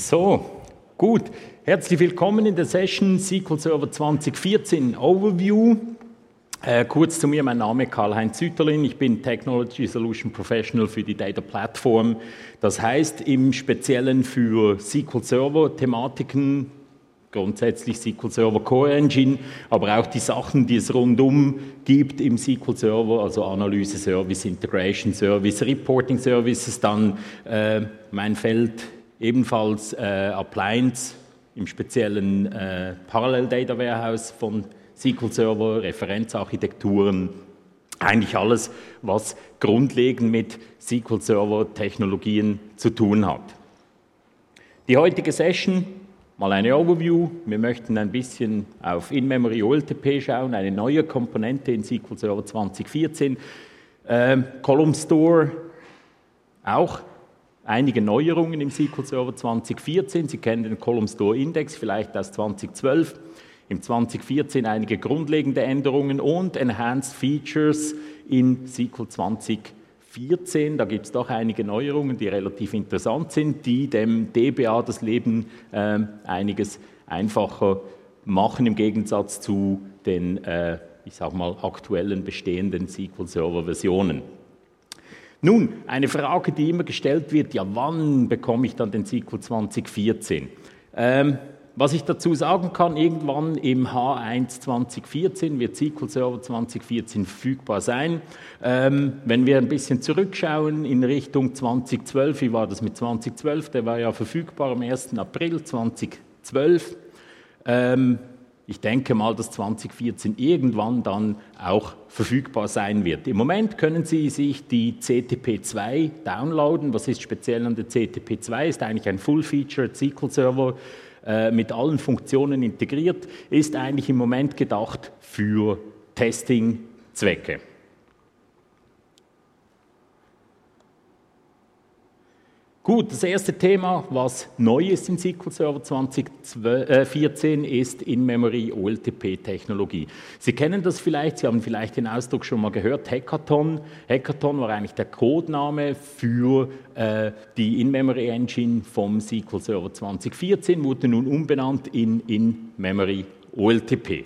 So, gut. Herzlich willkommen in der Session SQL Server 2014 Overview. Kurz zu mir, mein Name ist Karl-Heinz Sütterlin, ich bin Technology Solution Professional für die Data Platform. Das heißt im Speziellen für SQL Server Thematiken, grundsätzlich SQL Server Core Engine, aber auch die Sachen, die es rundum gibt im SQL Server, also Analyse Service, Integration Service, Reporting Services, dann mein Feld ebenfalls Appliance, im speziellen Parallel Data Warehouse von SQL Server, Referenzarchitekturen, eigentlich alles, was grundlegend mit SQL Server Technologien zu tun hat. Die heutige Session, mal eine Overview. Wir möchten ein bisschen auf In-Memory OLTP schauen, eine neue Komponente in SQL Server 2014. Column Store, auch einige Neuerungen im SQL Server 2014. Sie kennen den Column Store Index vielleicht aus 2012. Im 2014 einige grundlegende Änderungen und Enhanced Features in SQL 2014. Da gibt es doch einige Neuerungen, die relativ interessant sind, die dem DBA das Leben einiges einfacher machen im Gegensatz zu den, ich sag mal, aktuellen bestehenden SQL Server Versionen. Nun, eine Frage, die immer gestellt wird, ja, wann bekomme ich dann den SQL 2014? Was ich dazu sagen kann, irgendwann im H1 2014 wird SQL Server 2014 verfügbar sein. Wenn wir ein bisschen zurückschauen in Richtung 2012, wie war das mit 2012? Der war ja verfügbar am 1. April 2012. Ich denke mal, dass 2014 irgendwann dann auch verfügbar sein wird. Im Moment können Sie sich die CTP2 downloaden. Was ist speziell an der CTP2? Ist eigentlich ein Full-Featured SQL Server mit allen Funktionen integriert, ist eigentlich im Moment gedacht für Testing-Zwecke. Gut, das erste Thema, was neu ist im SQL Server 2014, ist In-Memory OLTP-Technologie. Sie kennen das vielleicht, Sie haben vielleicht den Ausdruck schon mal gehört, Hackathon. Hackathon war eigentlich der Codename für die In-Memory Engine vom SQL Server 2014, wurde nun umbenannt in In-Memory OLTP.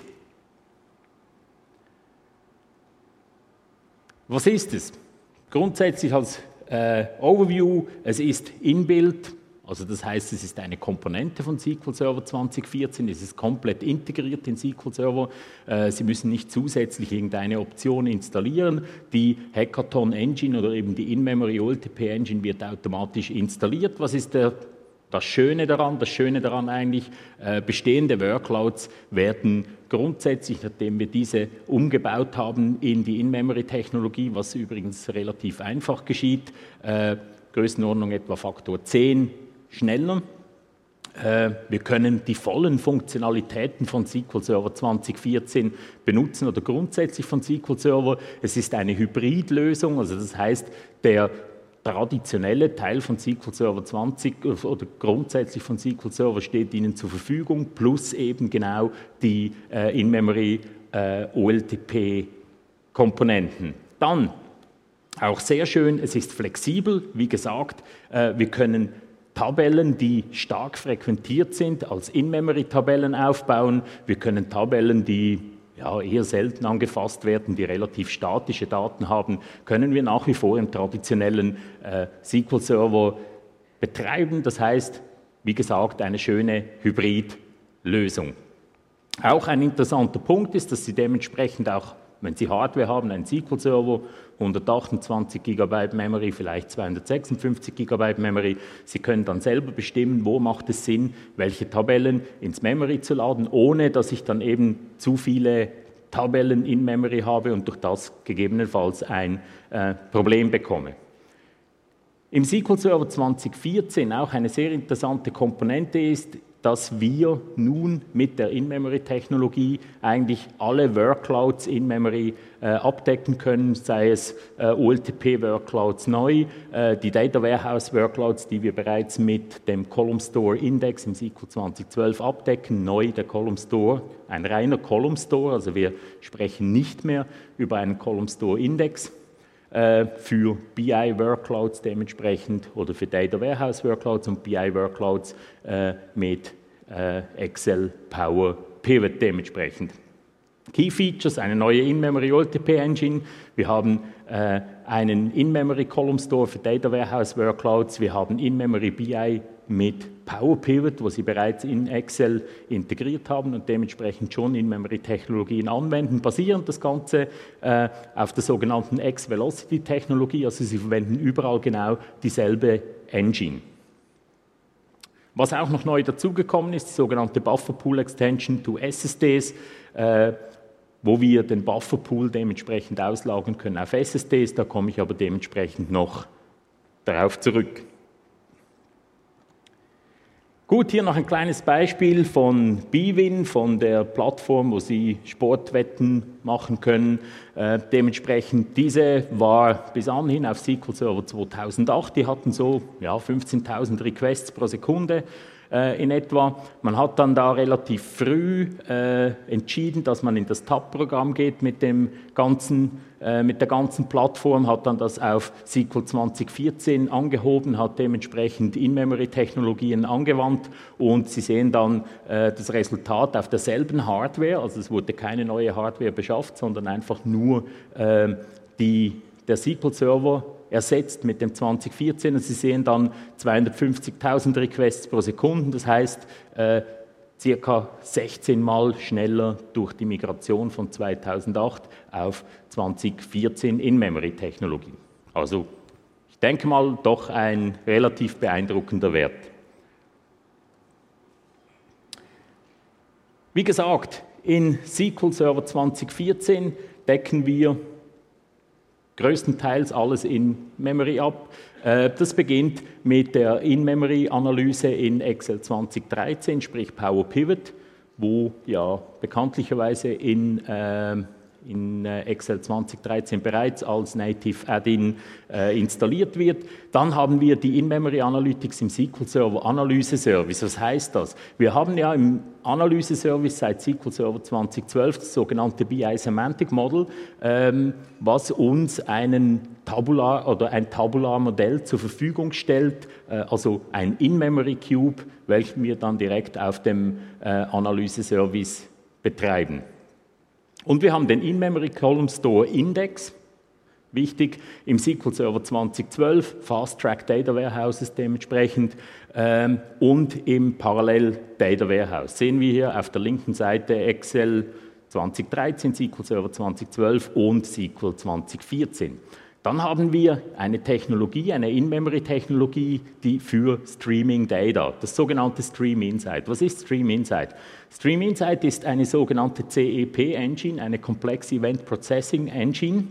Was ist es? Grundsätzlich als Overview, es ist Inbuilt, also das heißt, es ist eine Komponente von SQL Server 2014, es ist komplett integriert in SQL Server, Sie müssen nicht zusätzlich irgendeine Option installieren, die Hackathon Engine oder eben die In-Memory OLTP Engine wird automatisch installiert. Was ist das Schöne daran? Das Schöne daran eigentlich, bestehende Workloads werden grundsätzlich, nachdem wir diese umgebaut haben in die In-Memory-Technologie, was übrigens relativ einfach geschieht, Größenordnung etwa Faktor 10 schneller. Wir können die vollen Funktionalitäten von SQL Server 2014 benutzen oder grundsätzlich von SQL Server. Es ist eine Hybridlösung, also das heißt, der traditionelle Teil von SQL Server 20 oder grundsätzlich von SQL Server steht Ihnen zur Verfügung, plus eben genau die In-Memory OLTP-Komponenten. Dann, auch sehr schön, es ist flexibel, wie gesagt, wir können Tabellen, die stark frequentiert sind, als In-Memory-Tabellen aufbauen, wir können Tabellen, die eher selten angefasst werden, die relativ statische Daten haben, können wir nach wie vor im traditionellen SQL-Server betreiben. Das heißt, wie gesagt, eine schöne Hybridlösung. Auch ein interessanter Punkt ist, dass Sie dementsprechend auch, wenn Sie Hardware haben, einen SQL-Server, 128 GB Memory, vielleicht 256 GB Memory. Sie können dann selber bestimmen, wo macht es Sinn, welche Tabellen ins Memory zu laden, ohne dass ich dann eben zu viele Tabellen in Memory habe und durch das gegebenenfalls ein Problem bekomme. Im SQL Server 2014 auch eine sehr interessante Komponente ist, dass wir nun mit der In-Memory-Technologie eigentlich alle Workloads in Memory abdecken können, sei es OLTP-Workloads neu, die Data Warehouse-Workloads, die wir bereits mit dem Column Store Index im SQL 2012 abdecken, neu der Column Store, ein reiner Column Store, also wir sprechen nicht mehr über einen Column Store Index. für BI-Workloads dementsprechend oder für Data Warehouse-Workloads und BI-Workloads mit Excel Power Pivot dementsprechend. Key Features, eine neue In-Memory OLTP Engine. Wir haben einen In-Memory Column Store für Data Warehouse Workloads. Wir haben In-Memory BI mit Power Pivot, wo Sie bereits in Excel integriert haben und dementsprechend schon In-Memory Technologien anwenden. Basierend das Ganze auf der sogenannten X-Velocity Technologie. Also Sie verwenden überall genau dieselbe Engine. Was auch noch neu dazugekommen ist, die sogenannte Buffer Pool Extension to SSDs, wo wir den Buffer Pool dementsprechend auslagern können auf SSDs. Da komme ich aber dementsprechend noch darauf zurück. Gut, hier noch ein kleines Beispiel von bwin, von der Plattform, wo Sie Sportwetten machen können. Dementsprechend, diese war bis anhin auf SQL Server 2008. Die hatten so 15.000 Requests pro Sekunde in etwa. Man hat dann da relativ früh entschieden, dass man in das TAP-Programm geht mit der ganzen Plattform, hat dann das auf SQL 2014 angehoben, hat dementsprechend In-Memory-Technologien angewandt und Sie sehen dann das Resultat auf derselben Hardware, also es wurde keine neue Hardware beschafft, sondern einfach nur der SQL-Server ersetzt mit dem 2014. Und Sie sehen dann 250.000 Requests pro Sekunde, das heißt circa 16 Mal schneller durch die Migration von 2008 auf 2014 In-Memory-Technologie. Also ich denke mal, doch ein relativ beeindruckender Wert. Wie gesagt, in SQL Server 2014 decken wir größtenteils alles in Memory ab. Das beginnt mit der In-Memory-Analyse in Excel 2013, sprich Power Pivot, wo ja bekanntlicherweise in Excel 2013 bereits als Native Add-in installiert wird. Dann haben wir die In-Memory Analytics im SQL Server Analyse Service. Was heißt das? Wir haben ja im Analyse Service seit SQL Server 2012 das sogenannte BI Semantic Model, was uns ein Tabular-Modell zur Verfügung stellt, also ein In-Memory Cube, welchen wir dann direkt auf dem Analyse Service betreiben. Und wir haben den In-Memory Column Store Index, wichtig, im SQL Server 2012, Fast Track Data Warehouses dementsprechend und im Parallel Data Warehouse. Sehen wir hier auf der linken Seite Excel 2013, SQL Server 2012 und SQL 2014. Dann haben wir eine Technologie, eine In-Memory-Technologie, die für Streaming Data, das sogenannte Stream Insight. Was ist Stream Insight? Stream Insight ist eine sogenannte CEP-Engine, eine Complex Event Processing Engine.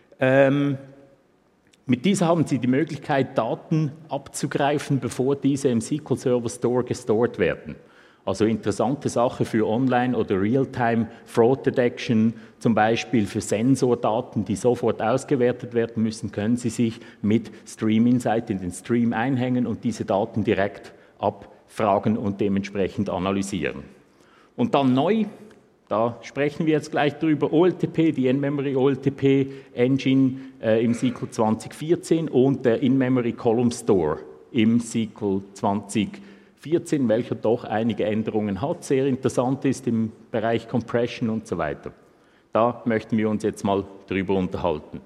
Mit dieser haben Sie die Möglichkeit, Daten abzugreifen, bevor diese im SQL Server Store gestored werden. Also interessante Sache für Online- oder Real-Time Fraud Detection, zum Beispiel für Sensordaten, die sofort ausgewertet werden müssen, können Sie sich mit Stream Insight in den Stream einhängen und diese Daten direkt abfragen und dementsprechend analysieren. Und dann neu, da sprechen wir jetzt gleich drüber, OLTP, die In-Memory OLTP Engine im SQL 2014 und der In-Memory Column Store im SQL 2014, welcher doch einige Änderungen hat, sehr interessant ist im Bereich Compression und so weiter. Da möchten wir uns jetzt mal drüber unterhalten.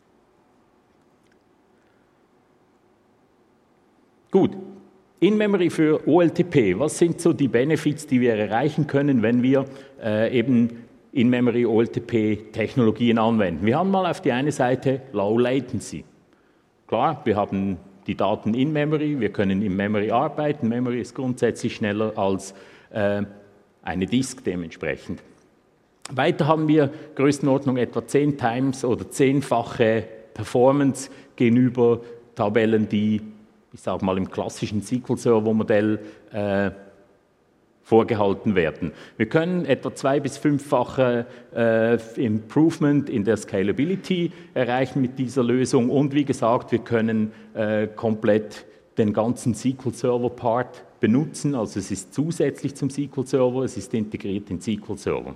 Gut, In-Memory für OLTP, was sind so die Benefits, die wir erreichen können, wenn wir eben In-Memory OLTP-Technologien anwenden? Wir haben mal auf die eine Seite Low Latency. Klar, wir haben die Daten in Memory, wir können in Memory arbeiten. Memory ist grundsätzlich schneller als eine Disk dementsprechend. Weiter haben wir Größenordnung etwa 10 Times oder 10-fache Performance gegenüber Tabellen, die, ich sage mal, im klassischen SQL-Server-Modell vorgehalten werden. Wir können etwa 2- bis 5-fache Improvement in der Scalability erreichen mit dieser Lösung und wie gesagt, wir können komplett den ganzen SQL-Server-Part benutzen, also es ist zusätzlich zum SQL-Server, es ist integriert in SQL-Server.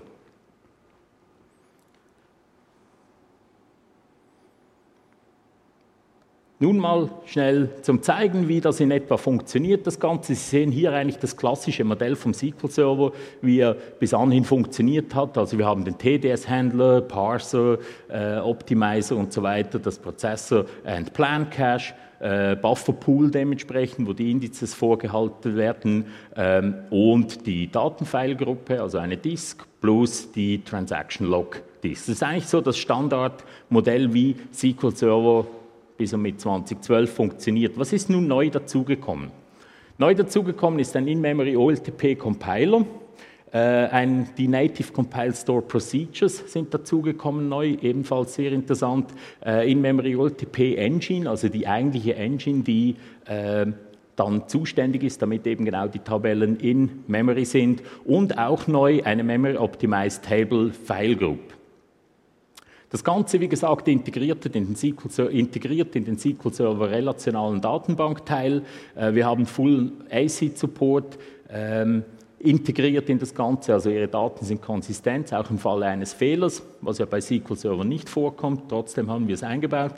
Nun mal schnell zum Zeigen, wie das in etwa funktioniert, das Ganze. Sie sehen hier eigentlich das klassische Modell vom SQL-Server, wie er bis anhin funktioniert hat. Also wir haben den TDS-Handler, Parser, Optimizer und so weiter, das Prozessor and Plan Cache, Bufferpool dementsprechend, wo die Indizes vorgehalten werden und die Datenfile-Gruppe, also eine Disk, plus die Transaction Log Disk. Das ist eigentlich so das Standardmodell, wie SQL-Server bis und mit 2012 funktioniert. Was ist nun neu dazugekommen? Neu dazugekommen ist ein In-Memory OLTP-Compiler. Die Native Compile Store Procedures sind dazugekommen neu, ebenfalls sehr interessant. In-Memory OLTP Engine, also die eigentliche Engine, die dann zuständig ist, damit eben genau die Tabellen in Memory sind. Und auch neu eine Memory Optimized Table File Group. Das Ganze, wie gesagt, integriert in den SQL-Server relationalen Datenbankteil. Wir haben Full ACID-Support integriert in das Ganze, also Ihre Daten sind konsistent, auch im Falle eines Fehlers, was ja bei SQL-Server nicht vorkommt, trotzdem haben wir es eingebaut.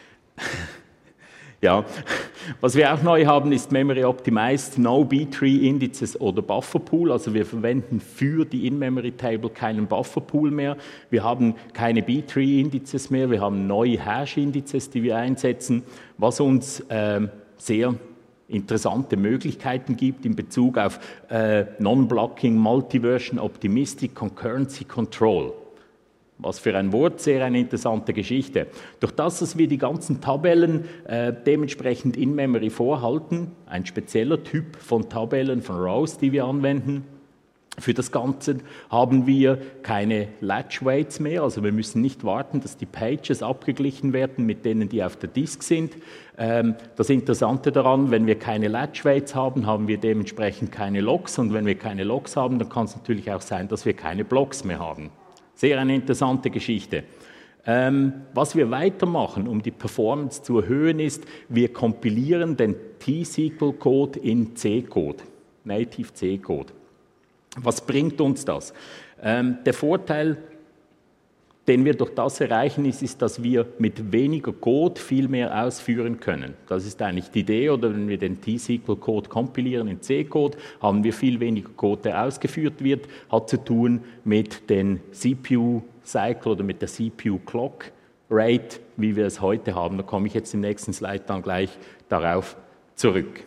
Ja, was wir auch neu haben, ist Memory Optimized No B-Tree Indices oder Bufferpool. Also wir verwenden für die In-Memory Table keinen Bufferpool mehr. Wir haben keine B-Tree Indices mehr. Wir haben neue Hash-Indices, die wir einsetzen, was uns sehr interessante Möglichkeiten gibt in Bezug auf Non-Blocking, Multiversion, Optimistic, Concurrency Control. Was für ein Wort, sehr eine interessante Geschichte. Durch das, dass wir die ganzen Tabellen dementsprechend in Memory vorhalten, ein spezieller Typ von Tabellen, von Rows, die wir anwenden, für das Ganze haben wir keine Latch Weights mehr, also wir müssen nicht warten, dass die Pages abgeglichen werden mit denen, die auf der Disk sind. Das Interessante daran, wenn wir keine Latch Weights haben, haben wir dementsprechend keine Logs und wenn wir keine Logs haben, dann kann es natürlich auch sein, dass wir keine Blocks mehr haben. Sehr eine interessante Geschichte. Was wir weitermachen, um die Performance zu erhöhen, ist, wir kompilieren den T-SQL-Code in C-Code, Native C-Code. Was bringt uns das? Der Vorteil, den wir durch das erreichen, ist, dass wir mit weniger Code viel mehr ausführen können. Das ist eigentlich die Idee, oder wenn wir den T-SQL-Code kompilieren in C-Code, haben wir viel weniger Code, der ausgeführt wird, hat zu tun mit den CPU-Cycle oder mit der CPU-Clock-Rate, wie wir es heute haben. Da komme ich jetzt im nächsten Slide dann gleich darauf zurück.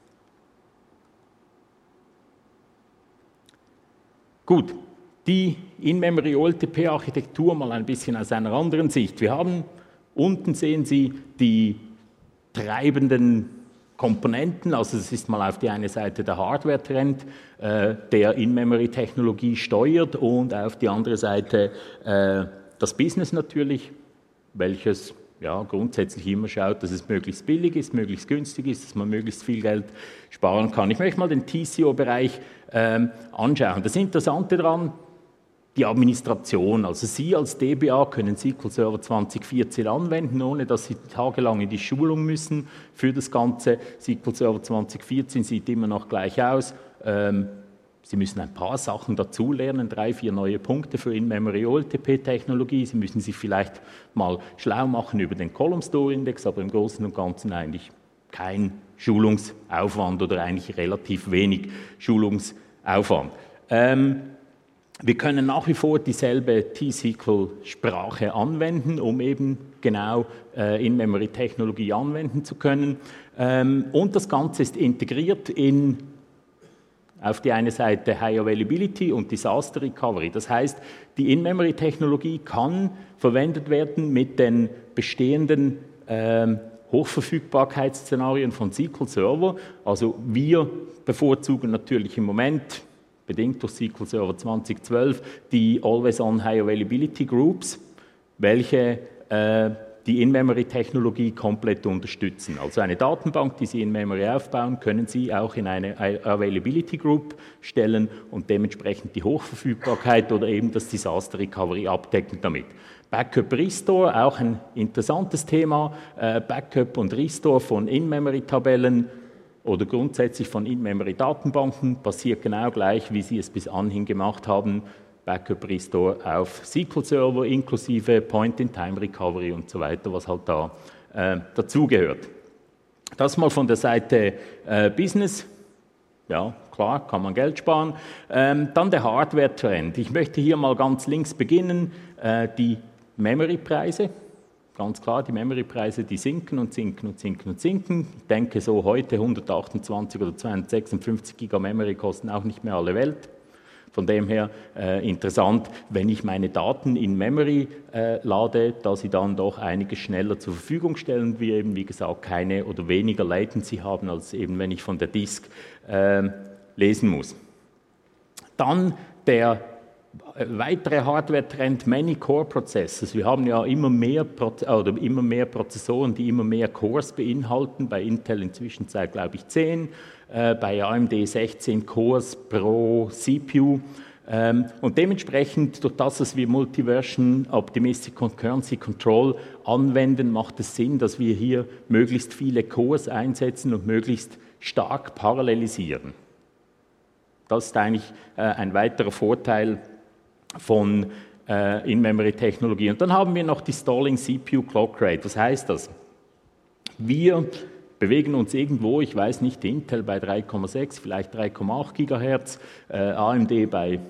Gut. Die In-Memory OLTP-Architektur mal ein bisschen aus einer anderen Sicht. Wir haben, unten sehen Sie die treibenden Komponenten, also es ist mal auf die eine Seite der Hardware-Trend, der In-Memory-Technologie steuert und auf die andere Seite das Business natürlich, welches ja, grundsätzlich immer schaut, dass es möglichst billig ist, möglichst günstig ist, dass man möglichst viel Geld sparen kann. Ich möchte mal den TCO-Bereich anschauen. Das Interessante daran, die Administration, also Sie als DBA können SQL Server 2014 anwenden, ohne dass Sie tagelang in die Schulung müssen für das Ganze. SQL Server 2014 sieht immer noch gleich aus. Sie müssen ein paar Sachen dazulernen, 3, 4 neue Punkte für In-Memory OLTP-Technologie. Sie müssen sich vielleicht mal schlau machen über den Column Store Index, aber im Großen und Ganzen eigentlich kein Schulungsaufwand oder eigentlich relativ wenig Schulungsaufwand. Wir können nach wie vor dieselbe T-SQL-Sprache anwenden, um eben genau In-Memory-Technologie anwenden zu können. Und das Ganze ist integriert in auf die eine Seite High Availability und Disaster Recovery. Das heißt, die In-Memory-Technologie kann verwendet werden mit den bestehenden Hochverfügbarkeitsszenarien von SQL Server. Also wir bevorzugen natürlich im Moment, bedingt durch SQL Server 2012, die Always-on High Availability Groups, welche die In-Memory-Technologie komplett unterstützen. Also eine Datenbank, die Sie in-Memory aufbauen, können Sie auch in eine Availability Group stellen und dementsprechend die Hochverfügbarkeit oder eben das Disaster Recovery abdecken damit. Backup Restore, auch ein interessantes Thema. Backup und Restore von In-Memory-Tabellen oder grundsätzlich von In-Memory-Datenbanken passiert genau gleich, wie Sie es bis anhin gemacht haben. Backup Restore auf SQL Server inklusive Point-in-Time-Recovery und so weiter, was halt da dazugehört. Das mal von der Seite Business. Ja, klar, kann man Geld sparen. Dann der Hardware-Trend. Ich möchte hier mal ganz links beginnen. Die Memory-Preise. Ganz klar, die Memory-Preise, die sinken und sinken und sinken und sinken. Ich denke so heute 128 oder 256 Giga Memory kosten auch nicht mehr alle Welt. Von dem her interessant, wenn ich meine Daten in Memory lade, da sie dann doch einiges schneller zur Verfügung stellen, wir eben wie gesagt keine oder weniger Latency haben, als eben wenn ich von der Disk lesen muss. Dann der weitere Hardware-Trend, Many Core Processors. Wir haben ja immer mehr Prozessoren, die immer mehr Cores beinhalten. Bei Intel inzwischen glaube ich 10, bei AMD 16 Cores pro CPU. Und dementsprechend, durch das, dass wir Multiversion, Optimistic Concurrency Control anwenden, macht es Sinn, dass wir hier möglichst viele Cores einsetzen und möglichst stark parallelisieren. Das ist eigentlich ein weiterer Vorteil von In-Memory-Technologie. Und dann haben wir noch die Stalling CPU Clock Rate. Was heißt das? Wir bewegen uns irgendwo, ich weiß nicht, Intel bei 3,6, vielleicht 3,8 GHz, AMD bei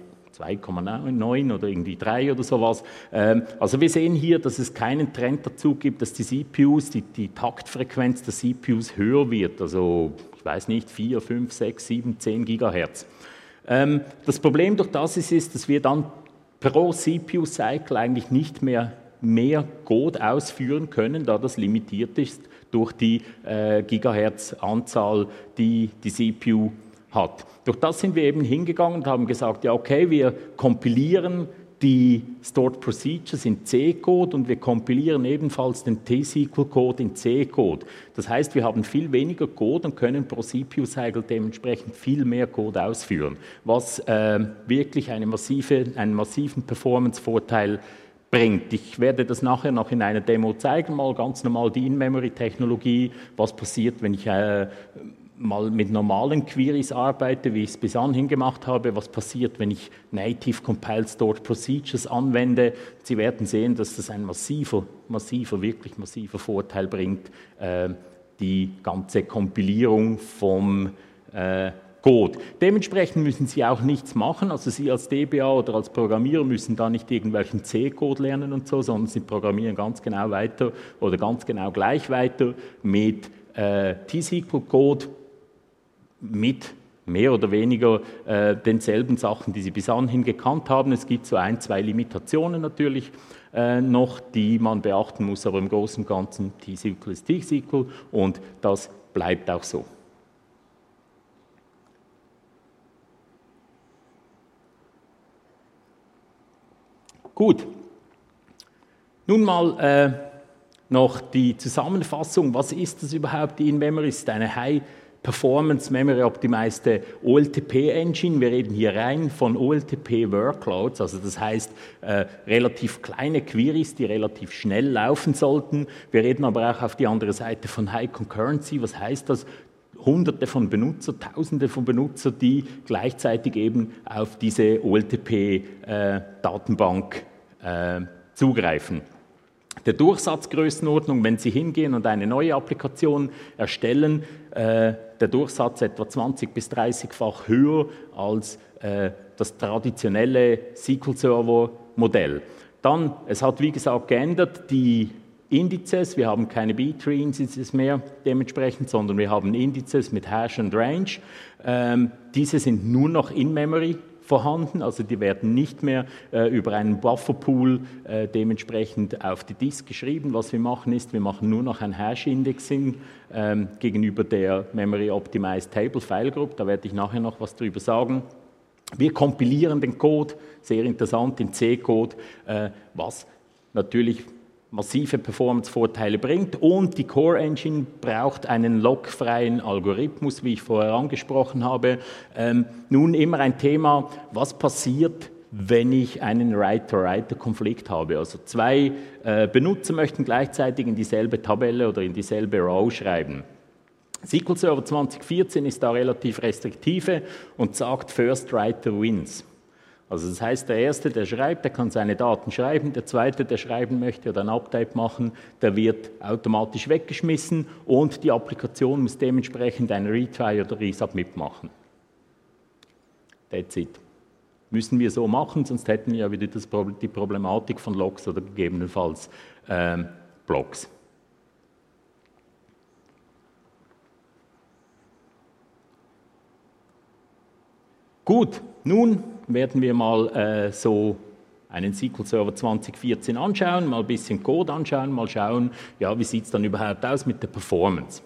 2,9 oder irgendwie 3 oder sowas. Also wir sehen hier, dass es keinen Trend dazu gibt, dass die CPUs, die Taktfrequenz der CPUs höher wird. Also ich weiß nicht, 4, 5, 6, 7, 10 GHz. Das Problem durch das ist, dass wir dann pro CPU-Cycle eigentlich nicht mehr Code ausführen können, da das limitiert ist durch die Gigahertz-Anzahl, die die CPU hat. Durch das sind wir eben hingegangen und haben gesagt, ja okay, wir kompilieren die Stored Procedures in C-Code und wir kompilieren ebenfalls den T-SQL-Code in C-Code. Das heißt, wir haben viel weniger Code und können pro CPU-Cycle dementsprechend viel mehr Code ausführen, was wirklich einen massiven Performance-Vorteil bringt. Ich werde das nachher noch in einer Demo zeigen, mal ganz normal die In-Memory-Technologie, was passiert, wenn ich mal mit normalen Queries arbeite, wie ich es bis anhin gemacht habe, was passiert, wenn ich Native Compiled Stored Procedures anwende. Sie werden sehen, dass das ein wirklich massiver Vorteil bringt, die ganze Kompilierung vom Code. Dementsprechend müssen Sie auch nichts machen, also Sie als DBA oder als Programmierer müssen da nicht irgendwelchen C-Code lernen und so, sondern Sie programmieren ganz genau weiter oder ganz genau gleich weiter mit T-SQL-Code, mit mehr oder weniger denselben Sachen, die Sie bis anhin gekannt haben. Es gibt so 1, 2 Limitationen natürlich noch, die man beachten muss, aber im Großen und Ganzen T-SQL ist T-SQL und das bleibt auch so. Gut, nun mal noch die Zusammenfassung. Was ist das überhaupt, die In-Memory? Es ist eine High-Performance Memory Optimized OLTP-Engine. Wir reden hier rein von OLTP-Workloads, also das heißt relativ kleine Queries, die relativ schnell laufen sollten. Wir reden aber auch auf die andere Seite von High Concurrency. Was heißt das? Hunderte von Benutzer, Tausende von Benutzer, die gleichzeitig eben auf diese OLTP-Datenbank zugreifen. Der Durchsatzgrößenordnung, wenn Sie hingehen und eine neue Applikation erstellen, der Durchsatz etwa 20- bis 30-fach höher als das traditionelle SQL-Server-Modell. Dann, es hat wie gesagt geändert, die Indizes, wir haben keine B-Tree-Indizes mehr dementsprechend, sondern wir haben Indizes mit Hash und Range. Diese sind nur noch in Memory vorhanden, also die werden nicht mehr über einen Bufferpool dementsprechend auf die Disk geschrieben. Was wir machen ist, wir machen nur noch ein Hash-Indexing gegenüber der Memory Optimized Table File Group, da werde ich nachher noch was drüber sagen. Wir kompilieren den Code, sehr interessant, in C-Code, was natürlich massive Performance-Vorteile bringt und die Core Engine braucht einen lockfreien Algorithmus, wie ich vorher angesprochen habe. Nun immer ein Thema, was passiert, wenn ich einen Writer-Writer-Konflikt habe. Also zwei Benutzer möchten gleichzeitig in dieselbe Tabelle oder in dieselbe Row schreiben. SQL Server 2014 ist da relativ restriktive und sagt, First Writer wins. Also das heißt, der Erste, der schreibt, der kann seine Daten schreiben, der Zweite, der schreiben möchte oder ein Update machen, der wird automatisch weggeschmissen und die Applikation muss dementsprechend ein Retry oder Resubmit machen. That's it. Müssen wir so machen, sonst hätten wir ja wieder die Problematik von Logs oder gegebenenfalls Blocks. Gut, nun werden wir mal so einen SQL Server 2014 anschauen, mal ein bisschen Code anschauen, mal schauen, ja, wie sieht es dann überhaupt aus mit der Performance.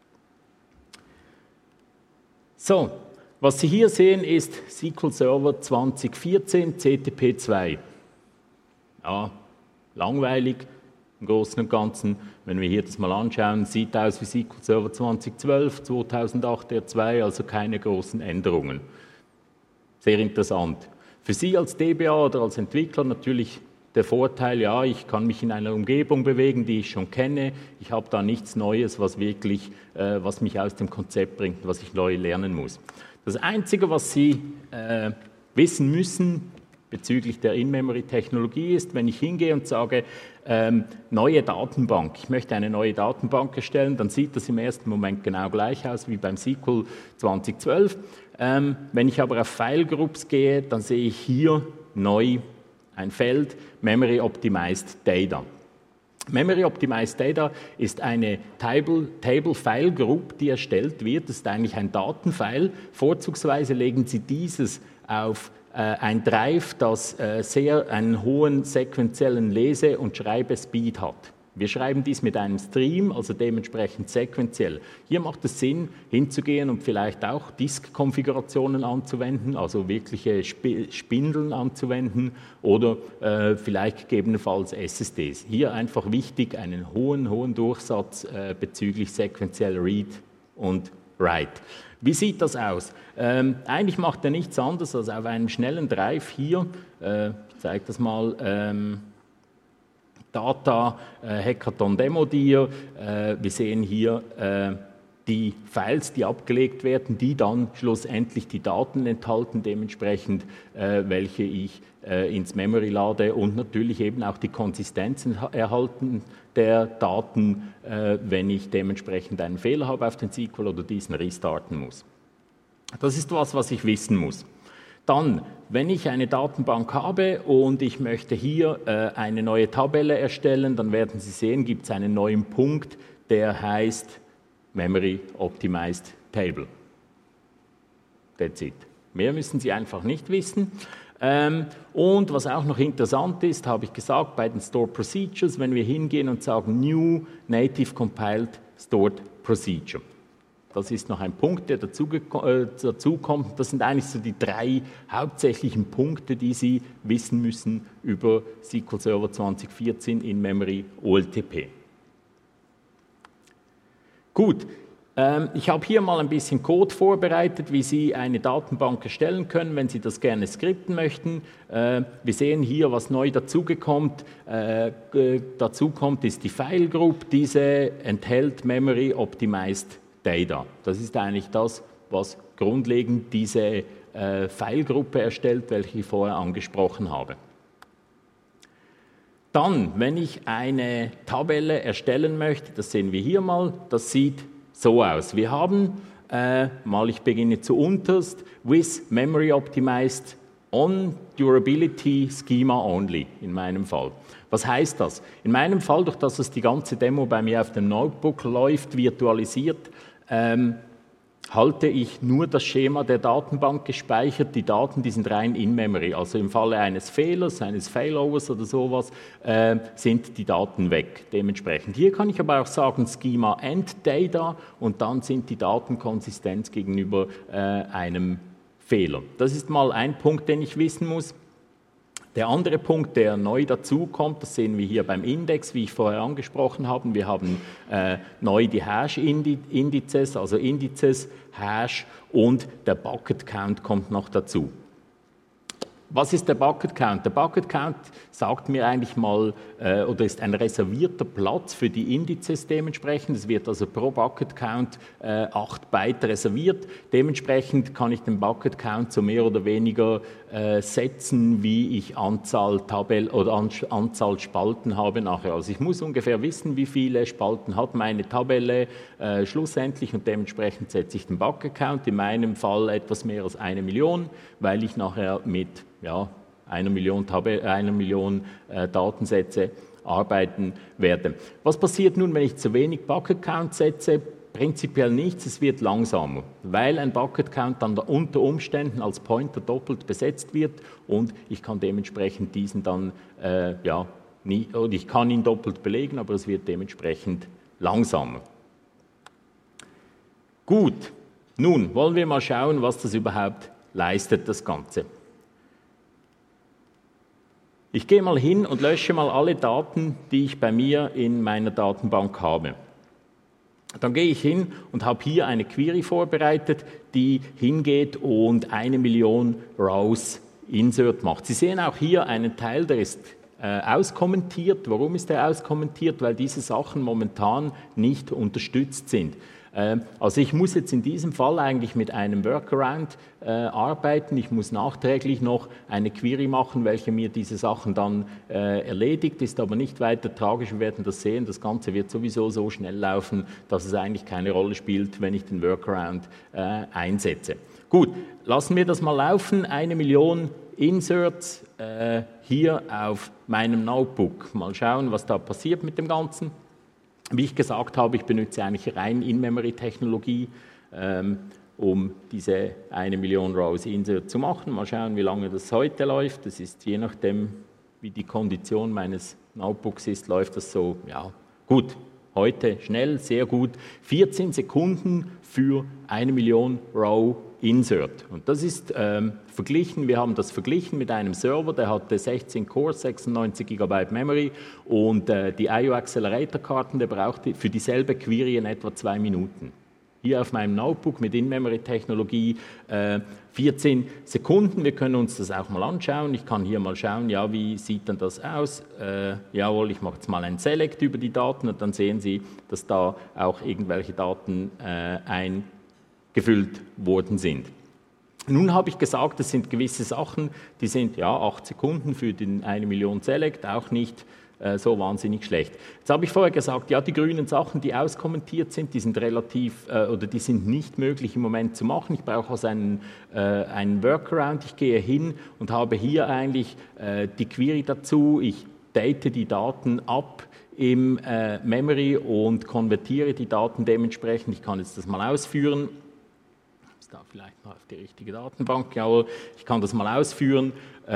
So, was Sie hier sehen, ist SQL Server 2014 CTP2. Ja, langweilig im Großen und Ganzen. Wenn wir hier das mal anschauen, sieht aus wie SQL Server 2012, 2008 R2, also keine großen Änderungen. Sehr interessant. Für Sie als DBA oder als Entwickler natürlich der Vorteil, ja, ich kann mich in einer Umgebung bewegen, die ich schon kenne. Ich habe da nichts Neues, was wirklich, was mich aus dem Konzept bringt, was ich neu lernen muss. Das Einzige, was Sie wissen müssen bezüglich der In-Memory-Technologie ist, wenn ich hingehe und sage, neue Datenbank, ich möchte eine neue Datenbank erstellen, dann sieht das im ersten Moment genau gleich aus wie beim SQL 2012. Wenn ich aber auf File Groups gehe, dann sehe ich hier neu ein Feld Memory Optimized Data. Memory Optimized Data ist eine Table File Group, die erstellt wird. Das ist eigentlich ein Datenfile. Vorzugsweise legen Sie dieses auf ein Drive, das einen hohen sequentiellen Lese- und Schreibespeed hat. Wir schreiben dies mit einem Stream, also dementsprechend sequenziell. Hier macht es Sinn, hinzugehen und vielleicht auch Disk-Konfigurationen anzuwenden, also wirkliche Spindeln anzuwenden oder vielleicht gegebenenfalls SSDs. Hier einfach wichtig, einen hohen Durchsatz bezüglich sequenziell Read und Write. Wie sieht das aus? Eigentlich macht er nichts anderes als auf einem schnellen Drive hier, ich zeige das mal, Data, Hackathon Demo Dir. Wir sehen hier die Files, die abgelegt werden, die dann schlussendlich die Daten enthalten, dementsprechend welche ich ins Memory lade und natürlich eben auch die Konsistenzen erhalten der Daten, wenn ich dementsprechend einen Fehler habe auf den SQL oder diesen restarten muss. Das ist was ich wissen muss. Dann, wenn ich eine Datenbank habe und ich möchte hier eine neue Tabelle erstellen, dann werden Sie sehen, gibt es einen neuen Punkt, der heißt Memory Optimized Table. That's it. Mehr müssen Sie einfach nicht wissen. Und was auch noch interessant ist, habe ich gesagt, bei den Stored Procedures, wenn wir hingehen und sagen New Native Compiled Stored Procedure. Das ist noch ein Punkt, der dazu kommt. Das sind eigentlich so die 3 hauptsächlichen Punkte, die Sie wissen müssen über SQL Server 2014 In-Memory OLTP. Gut, ich habe hier mal ein bisschen Code vorbereitet, wie Sie eine Datenbank erstellen können, wenn Sie das gerne skripten möchten. Wir sehen hier, was neu dazukommt. Dazu kommt ist die File Group. Diese enthält Memory Optimized Data. Das ist eigentlich das, was grundlegend diese File-Gruppe erstellt, welche ich vorher angesprochen habe. Dann, wenn ich eine Tabelle erstellen möchte, das sehen wir hier mal, das sieht so aus. Wir haben, ich beginne zuunterst, with Memory Optimized on Durability Schema Only, in meinem Fall. Was heißt das? In meinem Fall, durch das es die ganze Demo bei mir auf dem Notebook läuft, virtualisiert, halte ich nur das Schema der Datenbank gespeichert. Die Daten, die sind rein in Memory. Also im Falle eines Fehlers, eines Failovers oder sowas, sind die Daten weg. Dementsprechend. Hier kann ich aber auch sagen Schema End Data und dann sind die Daten konsistent gegenüber einem Fehler. Das ist mal ein Punkt, den ich wissen muss. Der andere Punkt, der neu dazukommt, das sehen wir hier beim Index, wie ich vorher angesprochen habe. Wir haben neu die Hash-Indizes, also Indizes, Hash und der Bucket Count kommt noch dazu. Was ist der Bucket Count? Der Bucket Count sagt mir eigentlich mal, oder ist ein reservierter Platz für die Indizes dementsprechend. Es wird also pro Bucket Count 8 Byte reserviert. Dementsprechend kann ich den Bucket Count so mehr oder weniger setzen, wie ich Anzahl Spalten habe nachher. Also ich muss ungefähr wissen, wie viele Spalten hat meine Tabelle schlussendlich und dementsprechend setze ich den Bucket Count. In meinem Fall etwas mehr als 1 Million, weil ich nachher mit 1 Million Datensätze arbeiten werde. Was passiert nun, wenn ich zu wenig Bucket Count setze? Prinzipiell nichts, es wird langsamer, weil ein Bucket Count dann unter Umständen als Pointer doppelt besetzt wird und ich kann dementsprechend diesen dann, oder ich kann ihn doppelt belegen, aber es wird dementsprechend langsamer. Gut, nun wollen wir mal schauen, was das überhaupt leistet, das Ganze. Ich gehe mal hin und lösche mal alle Daten, die ich bei mir in meiner Datenbank habe. Dann gehe ich hin und habe hier eine Query vorbereitet, die hingeht und 1 Million Rows Insert macht. Sie sehen auch hier einen Teil, der ist auskommentiert. Warum ist der auskommentiert? Weil diese Sachen momentan nicht unterstützt sind. Also ich muss jetzt in diesem Fall eigentlich mit einem Workaround arbeiten. Ich muss nachträglich noch eine Query machen, welche mir diese Sachen dann erledigt, ist aber nicht weiter tragisch. Wir werden das sehen. Das Ganze wird sowieso so schnell laufen, dass es eigentlich keine Rolle spielt, wenn ich den Workaround einsetze. Gut, lassen wir das mal laufen. 1 Million Inserts hier auf meinem Notebook. Mal schauen, was da passiert mit dem Ganzen. Wie ich gesagt habe, ich benutze eigentlich rein In-Memory-Technologie, um diese 1 Million Rows Insert zu machen. Mal schauen, wie lange das heute läuft. Das ist je nachdem, wie die Kondition meines Notebooks ist, läuft das so, ja, gut. Heute schnell, sehr gut. 14 Sekunden für 1 Million Row Insert. Und das ist verglichen, wir haben das verglichen mit einem Server, der hatte 16 Cores, 96 GB Memory und die IO Accelerator Karten, der brauchte für dieselbe Query in etwa 2 Minuten. Hier auf meinem Notebook mit In-Memory-Technologie 14 Sekunden. Wir können uns das auch mal anschauen. Ich kann hier mal schauen, ja, wie sieht denn das aus? Jawohl, ich mache jetzt mal ein Select über die Daten und dann sehen Sie, dass da auch irgendwelche Daten eingefüllt worden sind. Nun habe ich gesagt, es sind gewisse Sachen, die sind ja 8 Sekunden für den 1 Million Select, auch nicht so wahnsinnig schlecht. Jetzt habe ich vorher gesagt, ja, die grünen Sachen, die auskommentiert sind, die sind relativ, oder die sind nicht möglich im Moment zu machen. Ich brauche also einen Workaround. Ich gehe hin und habe hier eigentlich die Query dazu. Ich date die Daten ab im Memory und konvertiere die Daten dementsprechend. Ich kann jetzt das mal ausführen. Da vielleicht noch auf die richtige Datenbank, jawohl, ich kann das mal ausführen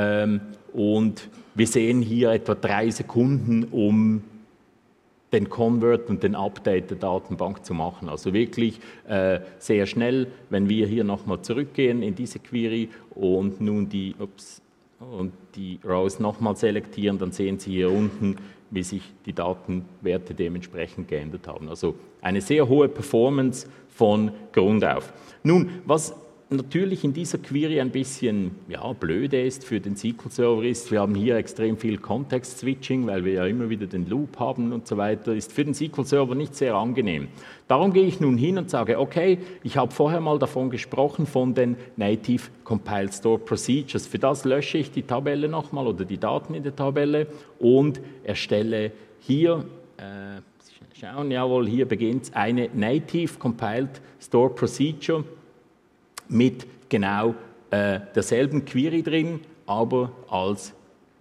und wir sehen hier etwa 3 Sekunden, um den Convert und den Update der Datenbank zu machen. Also wirklich sehr schnell, wenn wir hier nochmal zurückgehen in diese Query und nun die Rows nochmal selektieren, dann sehen Sie hier unten, wie sich die Datenwerte dementsprechend geändert haben. Also eine sehr hohe Performance von Grund auf. Nun, was natürlich in dieser Query ein bisschen blöde ist für den SQL-Server ist, wir haben hier extrem viel Context-Switching, weil wir ja immer wieder den Loop haben und so weiter, ist für den SQL-Server nicht sehr angenehm. Darum gehe ich nun hin und sage, okay, ich habe vorher mal davon gesprochen, von den Native Compiled Store Procedures. Für das lösche ich die Tabelle nochmal oder die Daten in der Tabelle und erstelle hier, schauen, jawohl, hier beginnt eine Native Compiled Store Procedure mit genau derselben Query drin, aber als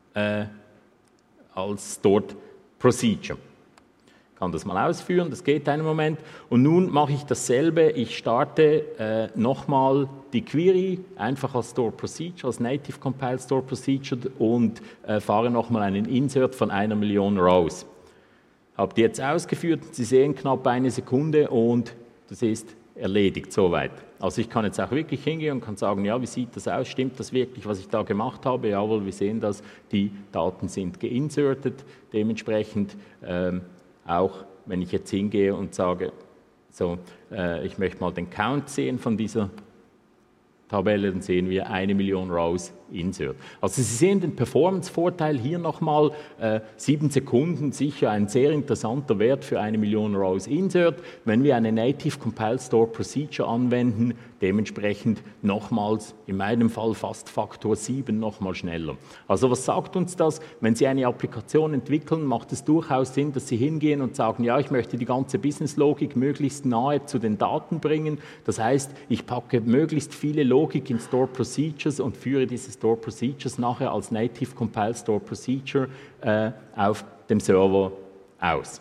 Stored Procedure. Ich kann das mal ausführen, das geht einen Moment. Und nun mache ich dasselbe, ich starte nochmal die Query, einfach als Stored Procedure, als Native Compiled Store Procedure und fahre nochmal einen Insert von 1 Million Rows. Habe die jetzt ausgeführt, Sie sehen knapp 1 Sekunde und das ist erledigt, soweit. Also ich kann jetzt auch wirklich hingehen und kann sagen, ja, wie sieht das aus, stimmt das wirklich, was ich da gemacht habe? Jawohl, wir sehen das, die Daten sind geinsertet, dementsprechend auch, wenn ich jetzt hingehe und sage, so, ich möchte mal den Count sehen von dieser Tabelle, dann sehen wir 1 Million Rows Insert. Also Sie sehen den Performance-Vorteil hier nochmal, 7 Sekunden, sicher ein sehr interessanter Wert für 1 Million Rows Insert. Wenn wir eine Native Compile Store Procedure anwenden, dementsprechend nochmals, in meinem Fall fast Faktor 7 nochmal schneller. Also was sagt uns das? Wenn Sie eine Applikation entwickeln, macht es durchaus Sinn, dass Sie hingehen und sagen, ja, ich möchte die ganze Business-Logik möglichst nahe zu den Daten bringen. Das heißt, ich packe möglichst viele Logik in Store Procedures und führe diese Store Procedures nachher als Native Compile Store Procedure auf dem Server aus.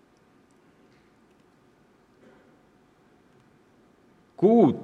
Gut.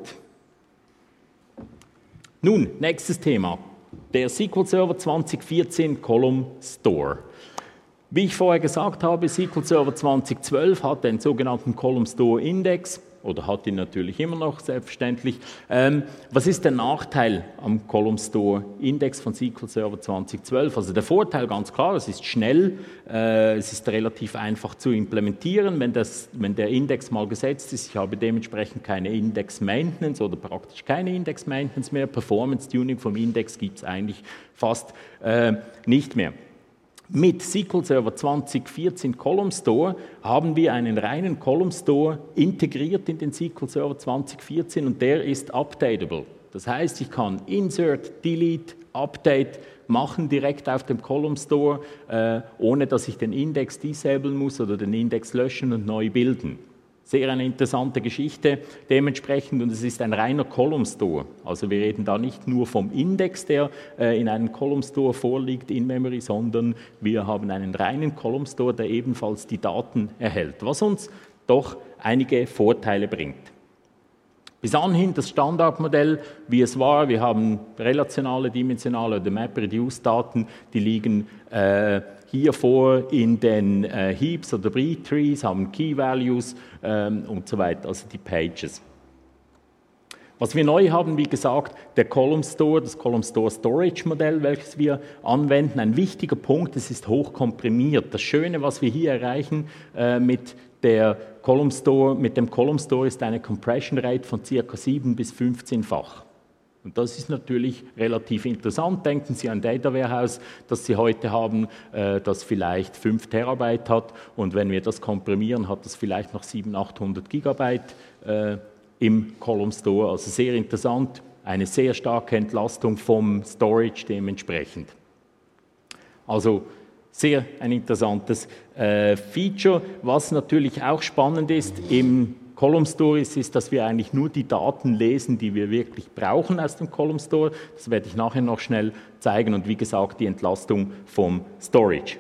Nun, nächstes Thema. Der SQL Server 2014 Column Store. Wie ich vorher gesagt habe, SQL Server 2012 hat den sogenannten Column Store Index oder hat ihn natürlich immer noch, selbstverständlich. Was ist der Nachteil am Column Store Index von SQL Server 2012? Also der Vorteil ganz klar, es ist schnell, es ist relativ einfach zu implementieren, wenn der Index mal gesetzt ist. Ich habe dementsprechend keine Index Maintenance oder praktisch keine Index Maintenance mehr. Performance Tuning vom Index gibt es eigentlich fast nicht mehr. Mit SQL Server 2014 Column Store haben wir einen reinen Column Store integriert in den SQL Server 2014 und der ist updatable. Das heißt, ich kann Insert, Delete, Update machen direkt auf dem Column Store, ohne dass ich den Index disablen muss oder den Index löschen und neu bilden. Sehr eine interessante Geschichte dementsprechend und es ist ein reiner Column Store. Also wir reden da nicht nur vom Index, der in einem Column Store vorliegt in Memory, sondern wir haben einen reinen Column Store, der ebenfalls die Daten erhält, was uns doch einige Vorteile bringt. Bis anhin das Standardmodell, wie es war, wir haben relationale, dimensionale oder MapReduce-Daten, die liegen hier vor in den Heaps oder B-Trees, haben Key-Values und so weiter, also die Pages. Was wir neu haben, wie gesagt, der Column Store, das Column Store Storage Modell, welches wir anwenden. Ein wichtiger Punkt, es ist hochkomprimiert. Das Schöne, was wir hier erreichen mit dem Column Store ist eine Compression Rate von ca. 7- bis 15-fach. Und das ist natürlich relativ interessant. Denken Sie an Data Warehouse, das Sie heute haben, das vielleicht 5 Terabyte hat. Und wenn wir das komprimieren, hat das vielleicht noch 700-800 Gigabyte im Column Store. Also sehr interessant, eine sehr starke Entlastung vom Storage dementsprechend. Also sehr ein interessantes Feature. Was natürlich auch spannend ist im Column Store ist, dass wir eigentlich nur die Daten lesen, die wir wirklich brauchen aus dem Column Store. Das werde ich nachher noch schnell zeigen und wie gesagt die Entlastung vom Storage.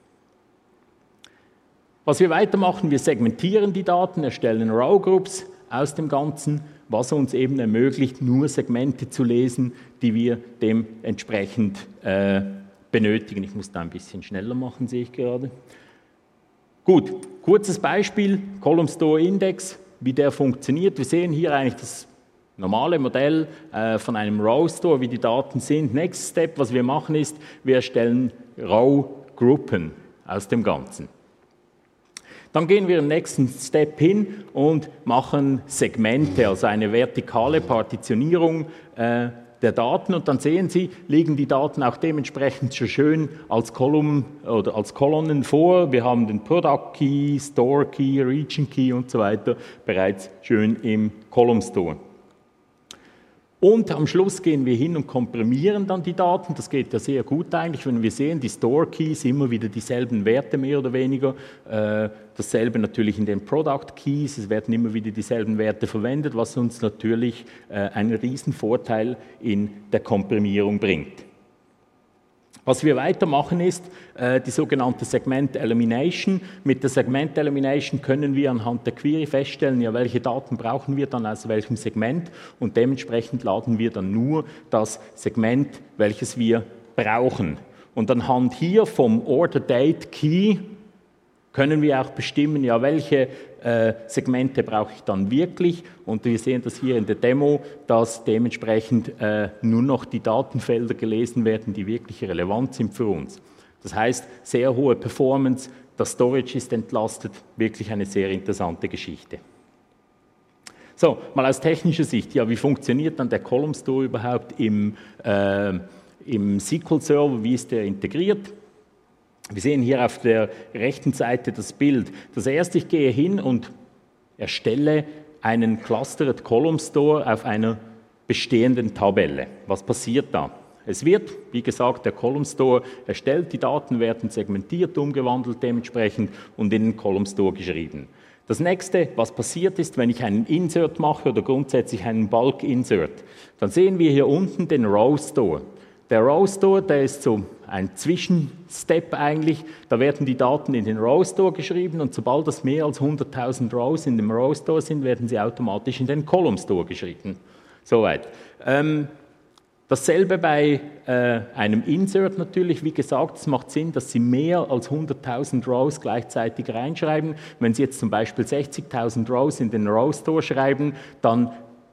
Was wir weitermachen, wir segmentieren die Daten, erstellen Row Groups aus dem Ganzen, was uns eben ermöglicht, nur Segmente zu lesen, die wir dementsprechend benötigen. Ich muss da ein bisschen schneller machen, sehe ich gerade. Gut, kurzes Beispiel, Column Store Index, wie der funktioniert. Wir sehen hier eigentlich das normale Modell von einem Row Store, wie die Daten sind. Next Step, was wir machen ist, wir erstellen Row-Gruppen aus dem Ganzen. Dann gehen wir im nächsten Step hin und machen Segmente, also eine vertikale Partitionierung der Daten. Und dann sehen Sie, liegen die Daten auch dementsprechend schon schön als Kolumnen oder als Kolonnen vor. Wir haben den Product Key, Store Key, Region Key und so weiter bereits schön im Column Store. Und am Schluss gehen wir hin und komprimieren dann die Daten. Das geht ja sehr gut eigentlich, wenn wir sehen, die Store Keys immer wieder dieselben Werte mehr oder weniger. Dasselbe natürlich in den Product Keys, es werden immer wieder dieselben Werte verwendet, was uns natürlich einen riesen Vorteil in der Komprimierung bringt. Was wir weitermachen ist die sogenannte Segment Elimination. Mit der Segment Elimination können wir anhand der Query feststellen, ja, welche Daten brauchen wir dann aus welchem Segment und dementsprechend laden wir dann nur das Segment, welches wir brauchen. Und anhand hier vom Order Date Key können wir auch bestimmen, ja, welche Segmente brauche ich dann wirklich. Und wir sehen das hier in der Demo, dass dementsprechend nur noch die Datenfelder gelesen werden, die wirklich relevant sind für uns. Das heißt, sehr hohe Performance, das Storage ist entlastet, wirklich eine sehr interessante Geschichte. So, mal aus technischer Sicht, ja, wie funktioniert dann der Column Store überhaupt im SQL-Server, wie ist der integriert? Wir sehen hier auf der rechten Seite das Bild. Das erste, ich gehe hin und erstelle einen Clustered Column Store auf einer bestehenden Tabelle. Was passiert da? Es wird, wie gesagt, der Column Store erstellt, die Daten werden segmentiert, umgewandelt dementsprechend und in den Column Store geschrieben. Das nächste, was passiert ist, wenn ich einen Insert mache oder grundsätzlich einen Bulk Insert, dann sehen wir hier unten den Row Store. Der Row Store, der ist so ein Zwischenstep eigentlich, da werden die Daten in den Row Store geschrieben und sobald das mehr als 100.000 Rows in dem Row Store sind, werden sie automatisch in den Column Store geschrieben. Soweit. Dasselbe bei einem Insert natürlich, wie gesagt, es macht Sinn, dass Sie mehr als 100.000 Rows gleichzeitig reinschreiben. Wenn Sie jetzt zum Beispiel 60.000 Rows in den Row Store schreiben, dann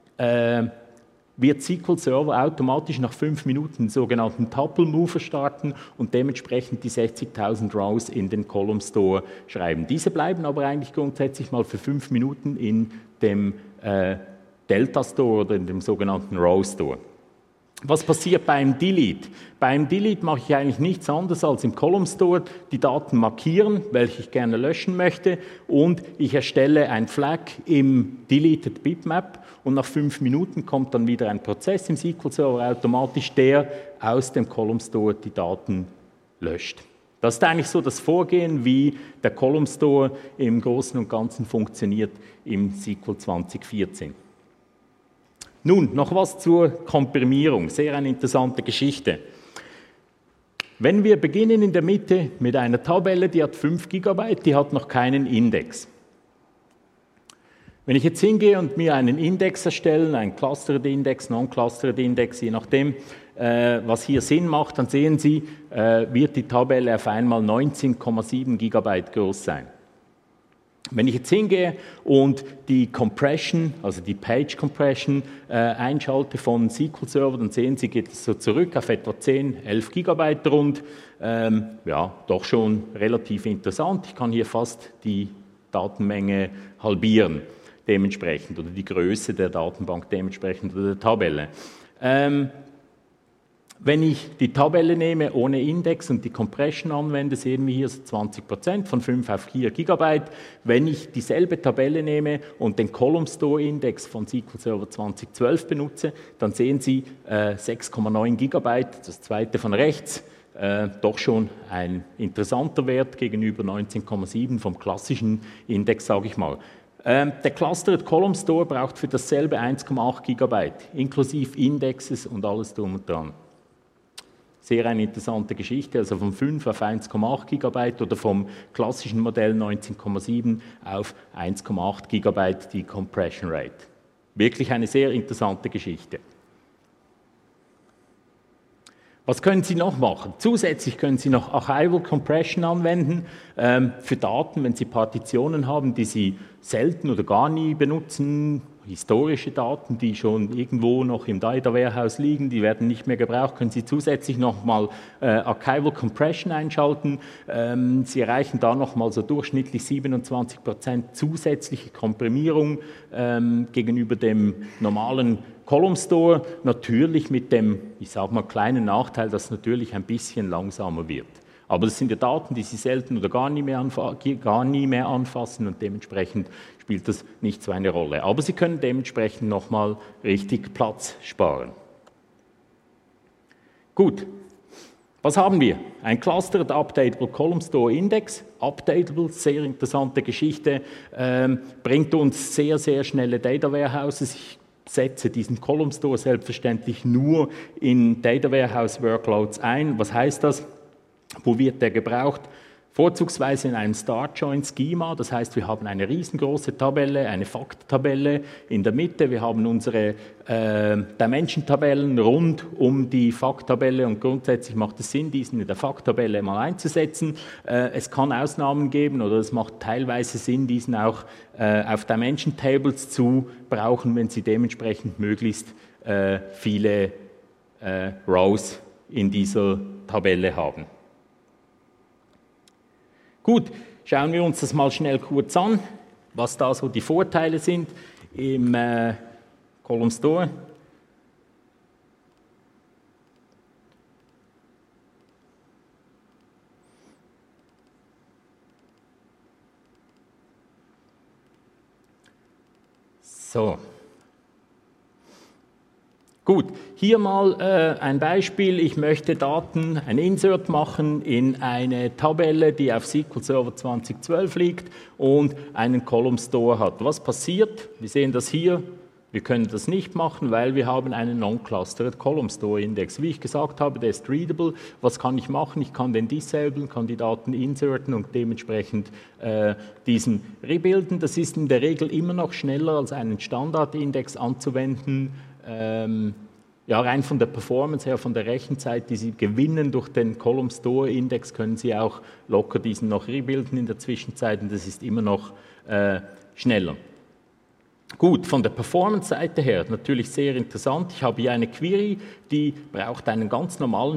wird SQL Server automatisch nach 5 Minuten den sogenannten Tuple Mover starten und dementsprechend die 60.000 Rows in den Column Store schreiben. Diese bleiben aber eigentlich grundsätzlich mal für 5 Minuten in dem Delta Store oder in dem sogenannten Row Store. Was passiert beim Delete? Beim Delete mache ich eigentlich nichts anderes als im Column Store die Daten markieren, welche ich gerne löschen möchte, und ich erstelle ein Flag im Deleted Bitmap und nach 5 Minuten kommt dann wieder ein Prozess im SQL Server automatisch, der aus dem Column Store die Daten löscht. Das ist eigentlich so das Vorgehen, wie der Column Store im Großen und Ganzen funktioniert im SQL 2014. Nun, noch was zur Komprimierung. Sehr eine interessante Geschichte. Wenn wir beginnen in der Mitte mit einer Tabelle, die hat 5 GB, die hat noch keinen Index. Wenn ich jetzt hingehe und mir einen Index erstelle, einen Clustered Index, Non-Clustered Index, je nachdem, was hier Sinn macht, dann sehen Sie, wird die Tabelle auf einmal 19,7 GB groß sein. Wenn ich jetzt hingehe und die Compression, also die Page Compression einschalte von SQL Server, dann sehen Sie, geht es so zurück auf etwa 10, 11 GB rund. Ja, doch schon relativ interessant. Ich kann hier fast die Datenmenge halbieren dementsprechend oder die Größe der Datenbank dementsprechend oder der Tabelle. Wenn ich die Tabelle nehme ohne Index und die Compression anwende, sehen wir hier so 20% von 5 auf 4 GB. Wenn ich dieselbe Tabelle nehme und den Column Store Index von SQL Server 2012 benutze, dann sehen Sie 6,9 GB, das zweite von rechts, doch schon ein interessanter Wert gegenüber 19,7 vom klassischen Index, sage ich mal. Der Clustered Column Store braucht für dasselbe 1,8 GB, inklusive Indexes und alles drum und dran. Sehr eine interessante Geschichte, also von 5 auf 1,8 GB oder vom klassischen Modell 19,7 auf 1,8 GB die Compression Rate. Wirklich eine sehr interessante Geschichte. Was können Sie noch machen? Zusätzlich können Sie noch Archival Compression anwenden für Daten, wenn Sie Partitionen haben, die Sie selten oder gar nie benutzen. Historische Daten, die schon irgendwo noch im Data Warehouse liegen, die werden nicht mehr gebraucht, können Sie zusätzlich nochmal Archival Compression einschalten. Sie erreichen da nochmal so durchschnittlich 27% zusätzliche Komprimierung gegenüber dem normalen Column Store, natürlich mit dem, ich sage mal, kleinen Nachteil, dass es natürlich ein bisschen langsamer wird. Aber das sind ja Daten, die Sie selten oder gar nie mehr anfassen und dementsprechend spielt das nicht so eine Rolle. Aber Sie können dementsprechend nochmal richtig Platz sparen. Gut, was haben wir? Ein Clustered Updatable Column Store Index. Updatable, sehr interessante Geschichte, bringt uns sehr, sehr schnelle Data Warehouses. Ich setze diesen Column Store selbstverständlich nur in Data Warehouse Workloads ein. Was heißt das? Wo wird der gebraucht? Vorzugsweise in einem Start-Join-Schema, das heißt, wir haben eine riesengroße Tabelle, eine Faktentabelle in der Mitte, wir haben unsere Dimension-Tabellen rund um die Fakttabelle und grundsätzlich macht es Sinn, diesen in der Fakttabelle mal einzusetzen. Es kann Ausnahmen geben oder es macht teilweise Sinn, diesen auch auf Dimension-Tables zu brauchen, wenn Sie dementsprechend möglichst viele Rows in dieser Tabelle haben. Gut, schauen wir uns das mal schnell kurz an. was da so die Vorteile sind im Column Store. So. Gut, hier mal ein Beispiel. Ich möchte Daten, ein Insert machen in eine Tabelle, die auf SQL Server 2012 liegt und einen Column Store hat. Was passiert? Wir sehen das hier. Wir können das nicht machen, weil wir haben einen Non-Clustered Column Store Index. Wie ich gesagt habe, der ist readable. Was kann ich machen? Ich kann den disablen, kann die Daten inserten und dementsprechend diesen rebuilden. Das ist in der Regel immer noch schneller als einen Standard-Index anzuwenden. Ja, rein von der Performance her, von der Rechenzeit, die Sie gewinnen durch den Column Store Index, können Sie auch locker diesen noch rebuilden in der Zwischenzeit und das ist immer noch schneller. Gut, von der Performance-Seite her natürlich sehr interessant. Ich habe hier eine Query, die braucht einen ganz normalen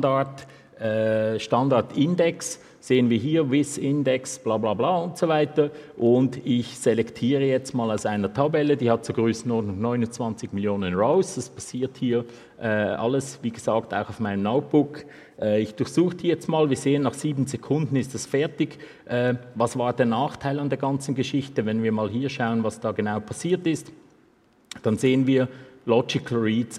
Standard-Index. Sehen wir hier, With-Index, bla bla bla und so weiter. Und ich selektiere jetzt mal aus einer Tabelle, die hat zur Größenordnung 29 Millionen Rows. Das passiert hier alles, wie gesagt, auch auf meinem Notebook. Ich durchsuche die jetzt mal. Wir sehen, nach 7 Sekunden ist das fertig. Was war der Nachteil an der ganzen Geschichte? Wenn wir mal hier schauen, was da genau passiert ist, dann sehen wir, Logical Reads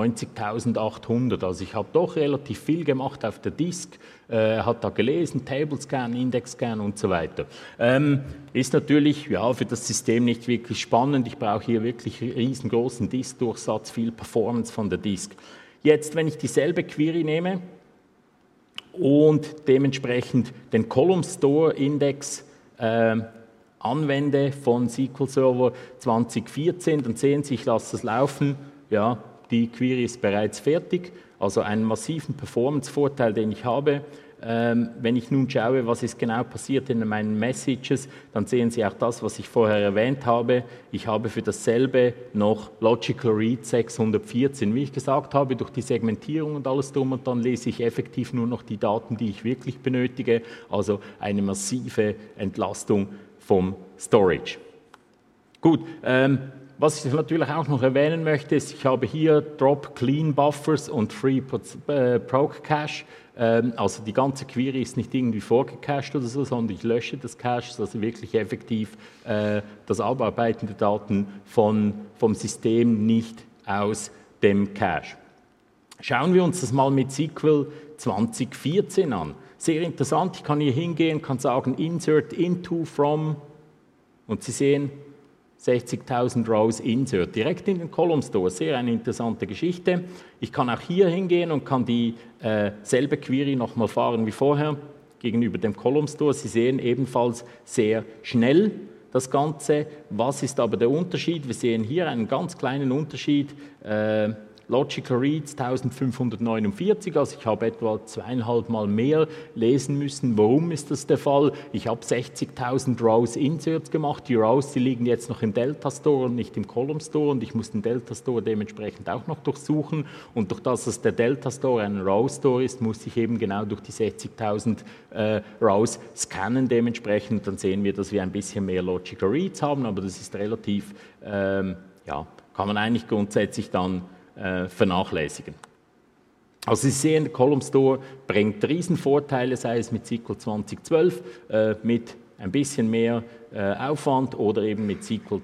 91.800, also ich habe doch relativ viel gemacht auf der Disk, hat da gelesen, Table Scan, Index Scan und so weiter. Ist natürlich ja, für das System nicht wirklich spannend, ich brauche hier wirklich riesengroßen Disk-Durchsatz, viel Performance von der Disk. Jetzt, wenn ich dieselbe Query nehme und dementsprechend den Column Store Index anwende von SQL Server 2014, dann sehen Sie, ich lasse das laufen, ja, die Query ist bereits fertig, also einen massiven Performance-Vorteil, den ich habe. Wenn ich nun schaue, was ist genau passiert in meinen Messages, dann sehen Sie auch das, was ich vorher erwähnt habe. Ich habe für dasselbe noch Logical Read 614. Wie ich gesagt habe, durch die Segmentierung und alles drum und dann lese ich effektiv nur noch die Daten, die ich wirklich benötige, also eine massive Entlastung vom Storage. Gut, was ich natürlich auch noch erwähnen möchte, ist, ich habe hier Drop Clean Buffers und Free Proc Cache. Also die ganze Query ist nicht irgendwie vorgecached oder so, sondern ich lösche das Cache, also wirklich effektiv das Abarbeiten der Daten vom System nicht aus dem Cache. Schauen wir uns das mal mit SQL 2014 an. Sehr interessant, ich kann hier hingehen, kann sagen Insert into from und Sie sehen 60.000 Rows Insert direkt in den Column Store. Sehr eine interessante Geschichte. Ich kann auch hier hingehen und kann dieselbe Query nochmal fahren wie vorher gegenüber dem Column Store. Sie sehen ebenfalls sehr schnell das Ganze. Was ist aber der Unterschied? Wir sehen hier einen ganz kleinen Unterschied. Logical Reads 1549, also ich habe etwa 2,5 Mal mehr lesen müssen. Warum ist das der Fall? Ich habe 60.000 Rows Inserts gemacht. Die Rows, die liegen jetzt noch im Delta Store und nicht im Column Store und ich muss den Delta Store dementsprechend auch noch durchsuchen und durch das, dass der Delta Store ein Row Store ist, muss ich eben genau durch die 60.000 Rows scannen dementsprechend. Dann sehen wir, dass wir ein bisschen mehr Logical Reads haben, aber das ist relativ, ja, kann man eigentlich grundsätzlich dann vernachlässigen. Also Sie sehen, der Column Store bringt Riesenvorteile, sei es mit SQL 2012, mit ein bisschen mehr Aufwand oder eben mit SQL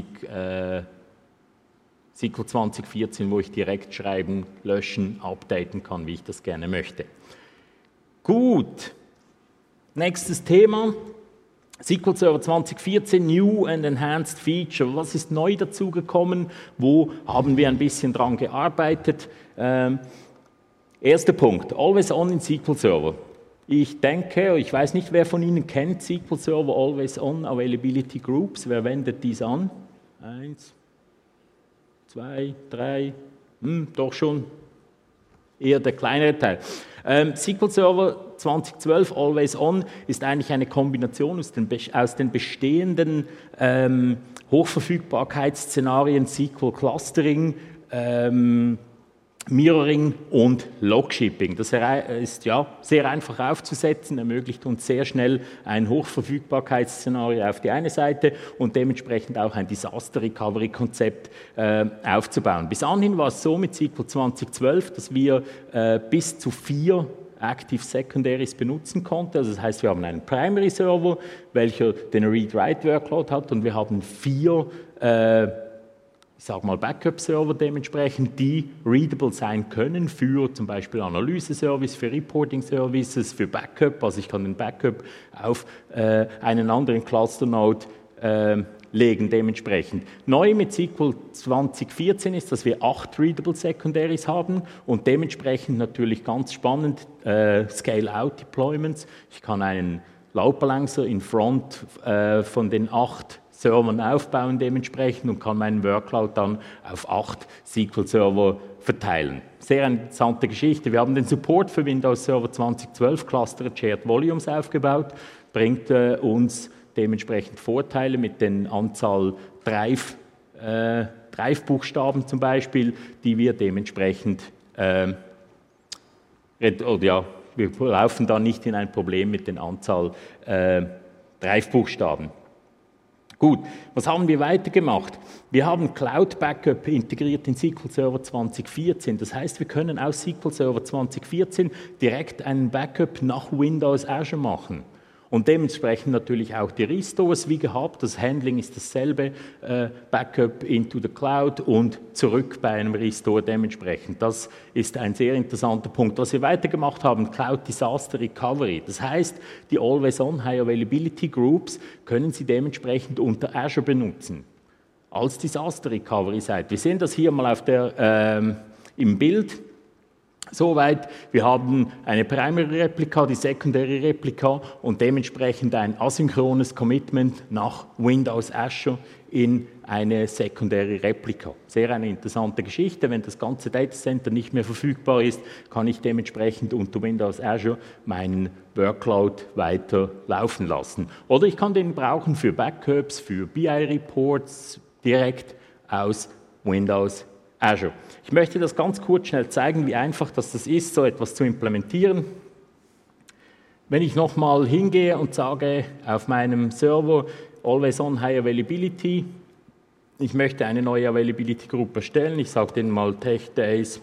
2014, wo ich direkt schreiben, löschen, updaten kann, wie ich das gerne möchte. Gut, nächstes Thema. SQL Server 2014, New and Enhanced Feature. Was ist neu dazugekommen? Wo haben wir ein bisschen dran gearbeitet? Erster Punkt, Always On in SQL Server. Ich denke, ich weiß nicht, wer von Ihnen kennt SQL Server Always On Availability Groups. Wer wendet dies an? 1, 2, 3, doch schon eher der kleinere Teil. SQL Server 2012 Always On ist eigentlich eine Kombination aus den bestehenden Hochverfügbarkeitsszenarien, SQL Clustering, Mirroring und Logshipping. Das ist ja sehr einfach aufzusetzen, ermöglicht uns sehr schnell ein Hochverfügbarkeitsszenario auf die eine Seite und dementsprechend auch ein Disaster Recovery Konzept aufzubauen. Bis anhin war es so mit SQL 2012, dass wir bis zu 4 Active Secondaries benutzen konnte. Also das heißt, wir haben einen Primary Server, welcher den Read-Write-Workload hat und wir haben 4 ich sage mal Backup-Server dementsprechend, die readable sein können für zum Beispiel Analyse-Service, für Reporting-Services, für Backup. Also ich kann den Backup auf einen anderen Cluster-Node legen dementsprechend. Neu mit SQL 2014 ist, dass wir 8 readable Secondaries haben und dementsprechend natürlich ganz spannend Scale-out-Deployments. Ich kann einen Load Balancer in Front von den 8 Servern aufbauen dementsprechend und kann meinen Workload dann auf 8 SQL-Server verteilen. Sehr interessante Geschichte. Wir haben den Support für Windows Server 2012 Clustered Shared Volumes aufgebaut, bringt uns dementsprechend Vorteile mit den Anzahl Drive-Buchstaben zum Beispiel, die wir dementsprechend wir laufen da nicht in ein Problem mit den Anzahl Drive-Buchstaben. Gut, was haben wir weitergemacht? Wir haben Cloud Backup integriert in SQL Server 2014. Das heißt, wir können aus SQL Server 2014 direkt einen Backup nach Windows Azure machen. Und dementsprechend natürlich auch die Restores wie gehabt. Das Handling ist dasselbe, Backup into the Cloud und zurück bei einem Restore dementsprechend. Das ist ein sehr interessanter Punkt. Was wir weitergemacht haben, Cloud Disaster Recovery. Das heißt, die Always-on High Availability Groups können Sie dementsprechend unter Azure benutzen. Als Disaster Recovery Seite. Wir sehen das hier mal auf im Bild. Soweit, wir haben eine Primary Replika, die Secondary Replika und dementsprechend ein asynchrones Commitment nach Windows Azure in eine Secondary Replika. Sehr eine interessante Geschichte. Wenn das ganze Datacenter nicht mehr verfügbar ist, kann ich dementsprechend unter Windows Azure meinen Workload weiter laufen lassen. Oder ich kann den brauchen für Backups, für BI-Reports direkt aus Windows Azure. Ich möchte das ganz kurz schnell zeigen, wie einfach das ist, so etwas zu implementieren. Wenn ich nochmal hingehe und sage auf meinem Server Always on High Availability, ich möchte eine neue Availability Group erstellen, ich sage denen mal Tech Days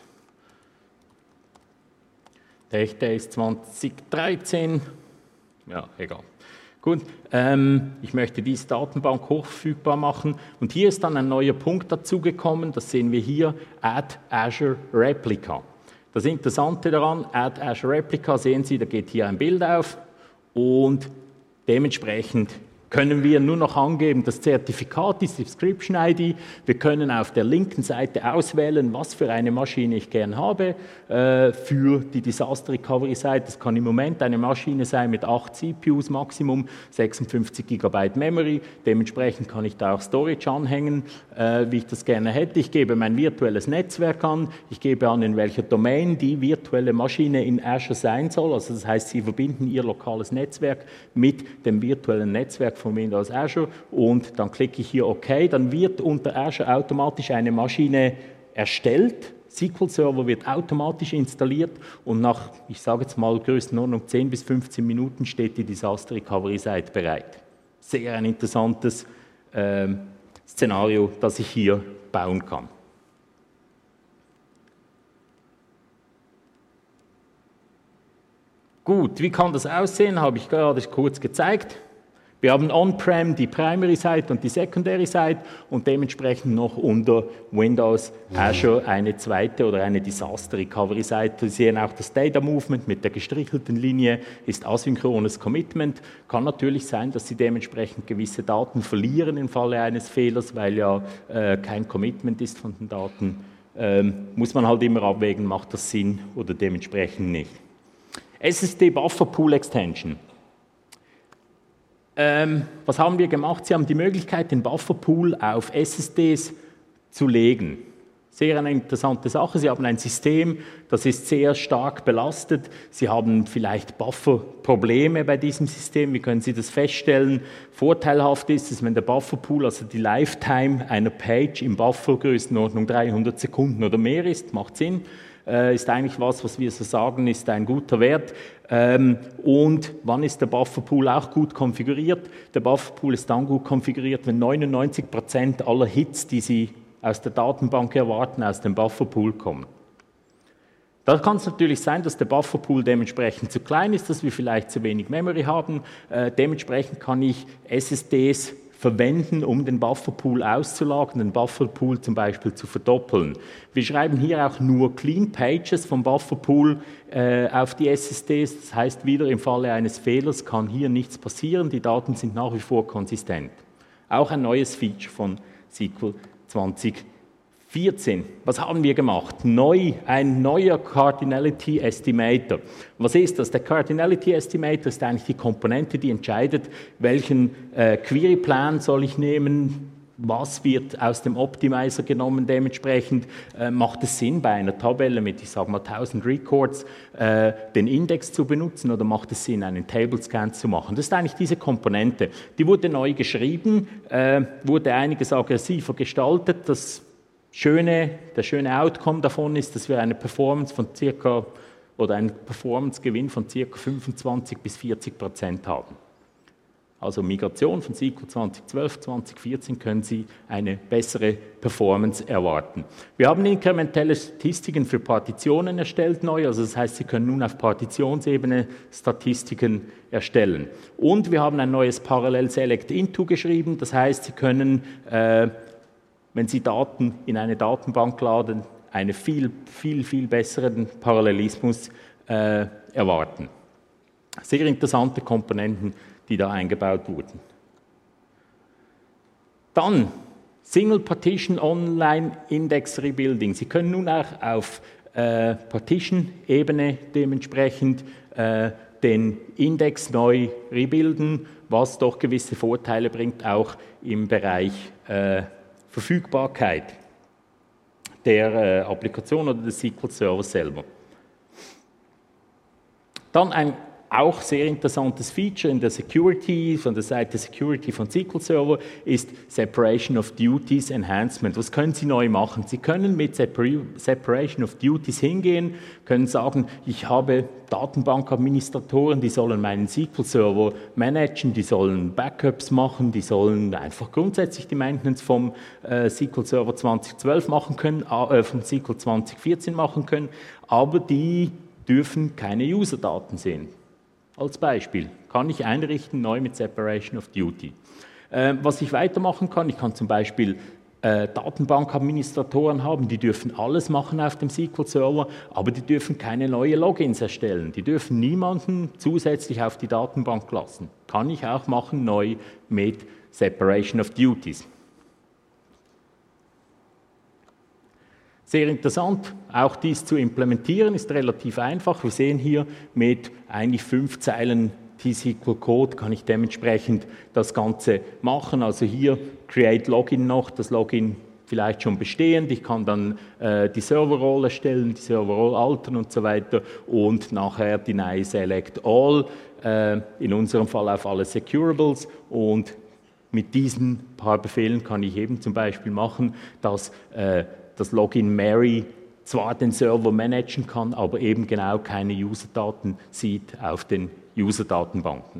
2013, ja, egal. Gut, ich möchte diese Datenbank hochverfügbar machen und hier ist dann ein neuer Punkt dazugekommen, das sehen wir hier, Add Azure Replica. Das Interessante daran, Add Azure Replica, sehen Sie, da geht hier ein Bild auf und dementsprechend können wir nur noch angeben, das Zertifikat, die Subscription-ID. Wir können auf der linken Seite auswählen, was für eine Maschine ich gern habe. Für die Disaster Recovery-Seite, das kann im Moment eine Maschine sein mit 8 CPUs Maximum, 56 GB Memory. Dementsprechend kann ich da auch Storage anhängen, wie ich das gerne hätte. Ich gebe mein virtuelles Netzwerk an. Ich gebe an, in welcher Domain die virtuelle Maschine in Azure sein soll. Also das heißt, Sie verbinden Ihr lokales Netzwerk mit dem virtuellen Netzwerk von Windows Azure und dann klicke ich hier OK, dann wird unter Azure automatisch eine Maschine erstellt, SQL Server wird automatisch installiert und nach, ich sage jetzt mal, Größenordnung 10 bis 15 Minuten steht die Disaster Recovery Seite bereit. Sehr ein interessantes Szenario, das ich hier bauen kann. Gut, wie kann das aussehen? Habe ich gerade kurz gezeigt. Wir haben on-prem die Primary-Seite und die Secondary-Seite und dementsprechend noch unter Windows Azure eine zweite oder eine Disaster-Recovery-Seite. Sie sehen auch das Data-Movement mit der gestrichelten Linie ist asynchrones Commitment. Kann natürlich sein, dass Sie dementsprechend gewisse Daten verlieren im Falle eines Fehlers, weil ja kein Commitment ist von den Daten. Muss man halt immer abwägen, macht das Sinn oder dementsprechend nicht. SSD Buffer Pool Extension. Was haben wir gemacht? Sie haben die Möglichkeit, den Bufferpool auf SSDs zu legen. Sehr eine interessante Sache. Sie haben ein System, das ist sehr stark belastet. Sie haben vielleicht Bufferprobleme bei diesem System. Wie können Sie das feststellen? Vorteilhaft ist es, wenn der Bufferpool, also die Lifetime einer Page im Buffer Größenordnung 300 Sekunden oder mehr ist, macht Sinn. Ist eigentlich was wir so sagen, ist ein guter Wert. Und wann ist der Bufferpool auch gut konfiguriert? Der Bufferpool ist dann gut konfiguriert, wenn 99% aller Hits, die Sie aus der Datenbank erwarten, aus dem Bufferpool kommen. Da kann es natürlich sein, dass der Bufferpool dementsprechend zu klein ist, dass wir vielleicht zu wenig Memory haben. Dementsprechend kann ich SSDs verwenden, um den Bufferpool auszulagern, den Bufferpool zum Beispiel zu verdoppeln. Wir schreiben hier auch nur Clean Pages vom Bufferpool auf die SSDs. Das heißt, wieder im Falle eines Fehlers kann hier nichts passieren. Die Daten sind nach wie vor konsistent. Auch ein neues Feature von SQL 2014. Was haben wir gemacht? Ein neuer Cardinality Estimator. Was ist das? Der Cardinality Estimator ist eigentlich die Komponente, die entscheidet, welchen Query-Plan soll ich nehmen, was wird aus dem Optimizer genommen. Dementsprechend macht es Sinn, bei einer Tabelle mit, ich sage mal, 1000 Records den Index zu benutzen, oder macht es Sinn, einen Table-Scan zu machen? Das ist eigentlich diese Komponente. Die wurde neu geschrieben, wurde einiges aggressiver gestaltet. Der schöne Outcome davon ist, dass wir eine Performance von einen Performance-Gewinn von ca. 25-40% haben. Also Migration von SQL 2012, 2014 können Sie eine bessere Performance erwarten. Wir haben inkrementelle Statistiken für Partitionen erstellt neu, also das heißt, Sie können nun auf Partitionsebene Statistiken erstellen. Und wir haben ein neues Parallel Select Into geschrieben, das heißt, Sie können, wenn Sie Daten in eine Datenbank laden, einen viel besseren Parallelismus erwarten. Sehr interessante Komponenten, die da eingebaut wurden. Dann Single Partition Online Index Rebuilding. Sie können nun auch auf Partition-Ebene dementsprechend den Index neu rebuilden, was doch gewisse Vorteile bringt, auch im Bereich Verfügbarkeit der Applikation oder des SQL Server selber. Dann ein auch sehr interessantes Feature in der Security, von der Seite Security von SQL Server, ist Separation of Duties Enhancement. Was können Sie neu machen? Sie können mit Separation of Duties hingehen, können sagen, ich habe Datenbankadministratoren, die sollen meinen SQL Server managen, die sollen Backups machen, die sollen einfach grundsätzlich die Maintenance vom SQL Server 2012 machen können, vom SQL 2014 machen können, aber die dürfen keine User-Daten sehen. Als Beispiel kann ich einrichten, neu mit Separation of Duty. Was ich weitermachen kann, ich kann zum Beispiel Datenbankadministratoren haben, die dürfen alles machen auf dem SQL-Server, aber die dürfen keine neuen Logins erstellen. Die dürfen niemanden zusätzlich auf die Datenbank lassen. Kann ich auch machen, neu mit Separation of Duties. Sehr interessant, auch dies zu implementieren, ist relativ einfach. Wir sehen hier mit eigentlich 5 Zeilen T-SQL-Code kann ich dementsprechend das Ganze machen. Also hier Create Login noch, das Login vielleicht schon bestehend. Ich kann dann die Server-Role erstellen, die Server-Role altern und so weiter und nachher Deny Select All, in unserem Fall auf alle Securables, und mit diesen paar Befehlen kann ich eben zum Beispiel machen, dass das Login Mary zwar den Server managen kann, aber eben genau keine User-Daten sieht auf den User-Datenbanken.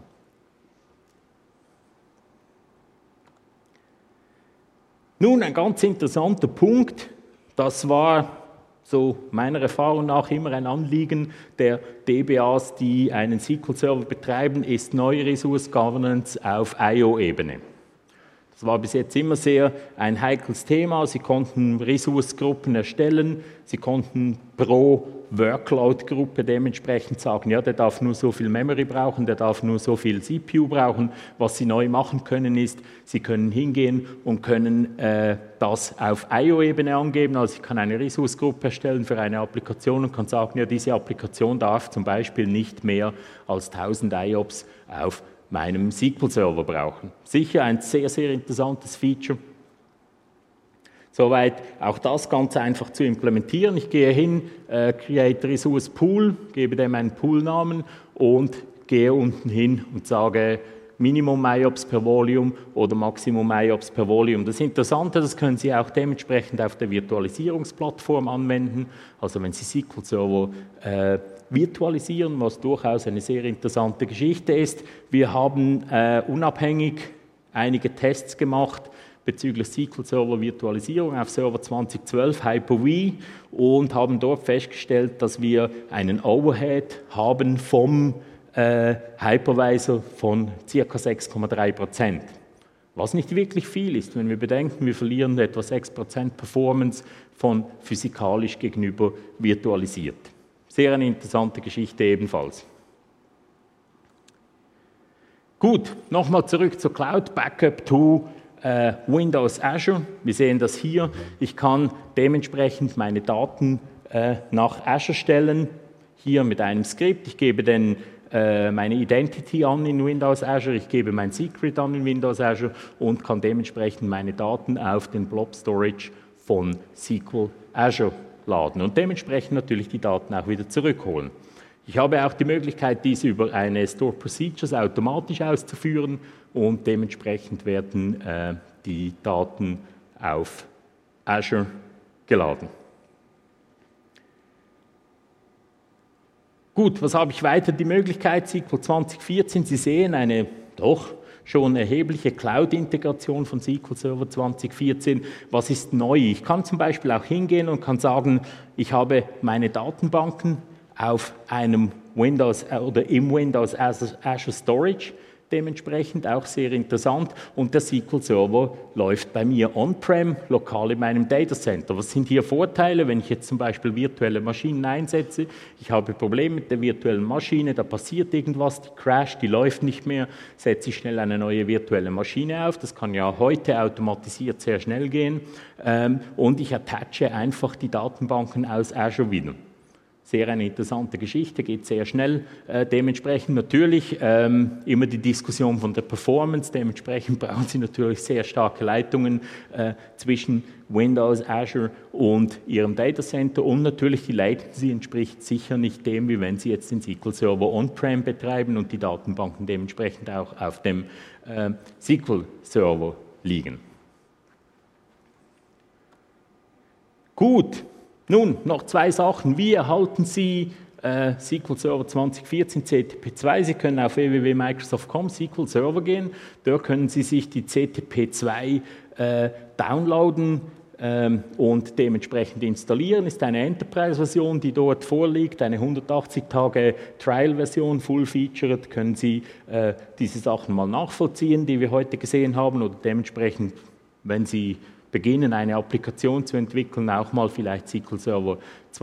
Nun, ein ganz interessanter Punkt, das war so meiner Erfahrung nach immer ein Anliegen der DBAs, die einen SQL-Server betreiben, ist neue Resource Governance auf IO-Ebene. Das war bis jetzt immer sehr ein heikles Thema. Sie konnten Ressourcegruppen erstellen, Sie konnten pro Workload-Gruppe dementsprechend sagen, ja, der darf nur so viel Memory brauchen, der darf nur so viel CPU brauchen. Was Sie neu machen können ist, Sie können hingehen und können das auf IO-Ebene angeben. Also ich kann eine Ressourcegruppe erstellen für eine Applikation und kann sagen, ja, diese Applikation darf zum Beispiel nicht mehr als 1000 IOPS auf meinem SQL-Server brauchen. Sicher ein sehr, sehr interessantes Feature. Soweit auch das ganz einfach zu implementieren. Ich gehe hin, Create Resource Pool, gebe dem einen Poolnamen und gehe unten hin und sage Minimum IOPS per Volume oder Maximum IOPS per Volume. Das Interessante, das können Sie auch dementsprechend auf der Virtualisierungsplattform anwenden. Also wenn Sie SQL Server virtualisieren, was durchaus eine sehr interessante Geschichte ist. Wir haben unabhängig einige Tests gemacht bezüglich SQL Server Virtualisierung auf Server 2012 Hyper-V und haben dort festgestellt, dass wir einen Overhead haben vom Hypervisor von ca. 6,3%. Was nicht wirklich viel ist, wenn wir bedenken, wir verlieren etwa 6% Performance von physikalisch gegenüber virtualisiert. Sehr eine interessante Geschichte ebenfalls. Gut, nochmal zurück zur Cloud, Backup to Windows Azure. Wir sehen das hier. Ich kann dementsprechend meine Daten nach Azure stellen, hier mit einem Skript. Ich gebe dann meine Identity an in Windows Azure, ich gebe mein Secret an in Windows Azure und kann dementsprechend meine Daten auf den Blob Storage von SQL Azure laden und dementsprechend natürlich die Daten auch wieder zurückholen. Ich habe auch die Möglichkeit, diese über eine Store Procedures automatisch auszuführen und dementsprechend werden die Daten auf Azure geladen. Gut, was habe ich weiter? Die Möglichkeit, SQL 2014, Sie sehen eine doch schon erhebliche Cloud-Integration von SQL Server 2014. Was ist neu? Ich kann zum Beispiel auch hingehen und kann sagen, ich habe meine Datenbanken auf einem Windows oder im Windows Azure Storage, dementsprechend auch sehr interessant. Und der SQL Server läuft bei mir on-prem, lokal in meinem Datacenter. Was sind hier Vorteile, wenn ich jetzt zum Beispiel virtuelle Maschinen einsetze? Ich habe Probleme mit der virtuellen Maschine, da passiert irgendwas, die crasht, die läuft nicht mehr, setze ich schnell eine neue virtuelle Maschine auf. Das kann ja heute automatisiert sehr schnell gehen. Und ich attache einfach die Datenbanken aus Azure wieder. Sehr eine interessante Geschichte, geht sehr schnell. Dementsprechend natürlich immer die Diskussion von der Performance. Dementsprechend brauchen Sie natürlich sehr starke Leitungen zwischen Windows, Azure und Ihrem Datacenter. Und natürlich die Latency entspricht sicher nicht dem, wie wenn Sie jetzt den SQL Server on-prem betreiben und die Datenbanken dementsprechend auch auf dem SQL Server liegen. Gut. Nun, noch zwei Sachen. Wie erhalten Sie SQL Server 2014 CTP2? Sie können auf www.microsoft.com SQL Server gehen. Dort können Sie sich die CTP2 downloaden und dementsprechend installieren. Ist eine Enterprise-Version, die dort vorliegt, eine 180-Tage-Trial-Version, full-featured. Können Sie diese Sachen mal nachvollziehen, die wir heute gesehen haben, oder dementsprechend, wenn Sie beginnen, eine Applikation zu entwickeln, auch mal vielleicht SQL Server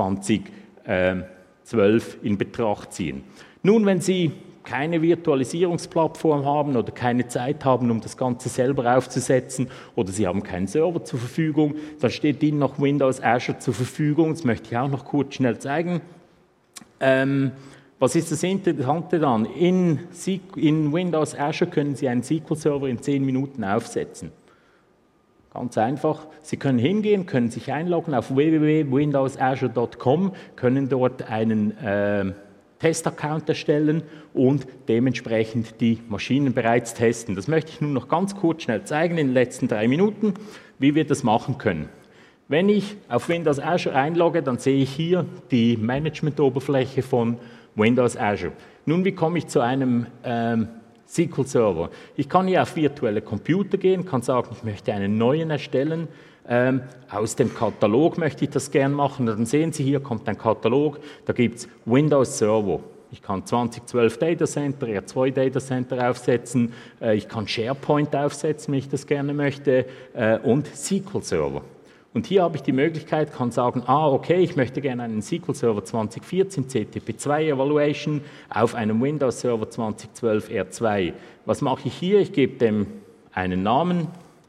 2012 in Betracht ziehen. Nun, wenn Sie keine Virtualisierungsplattform haben oder keine Zeit haben, um das Ganze selber aufzusetzen oder Sie haben keinen Server zur Verfügung, dann steht Ihnen noch Windows Azure zur Verfügung. Das möchte ich auch noch kurz schnell zeigen. Was ist das Interessante dann? In Windows Azure können Sie einen SQL Server in 10 Minuten aufsetzen. Ganz einfach. Sie können hingehen, können sich einloggen auf www.windowsazure.com, können dort einen Testaccount erstellen und dementsprechend die Maschinen bereits testen. Das möchte ich nun noch ganz kurz schnell zeigen in den letzten 3 Minuten, wie wir das machen können. Wenn ich auf Windows Azure einlogge, dann sehe ich hier die Management-Oberfläche von Windows Azure. Nun, wie komme ich zu einem SQL Server? Ich kann hier auf virtuelle Computer gehen, kann sagen, ich möchte einen neuen erstellen. Aus dem Katalog möchte ich das gerne machen. Dann sehen Sie, hier kommt ein Katalog, da gibt es Windows Server. Ich kann 2012 Datacenter, R2 Datacenter aufsetzen, ich kann SharePoint aufsetzen, wenn ich das gerne möchte, und SQL Server. Und hier habe ich die Möglichkeit, kann sagen, okay, ich möchte gerne einen SQL Server 2014 CTP2 Evaluation auf einem Windows Server 2012 R2. Was mache ich hier? Ich gebe dem einen Namen,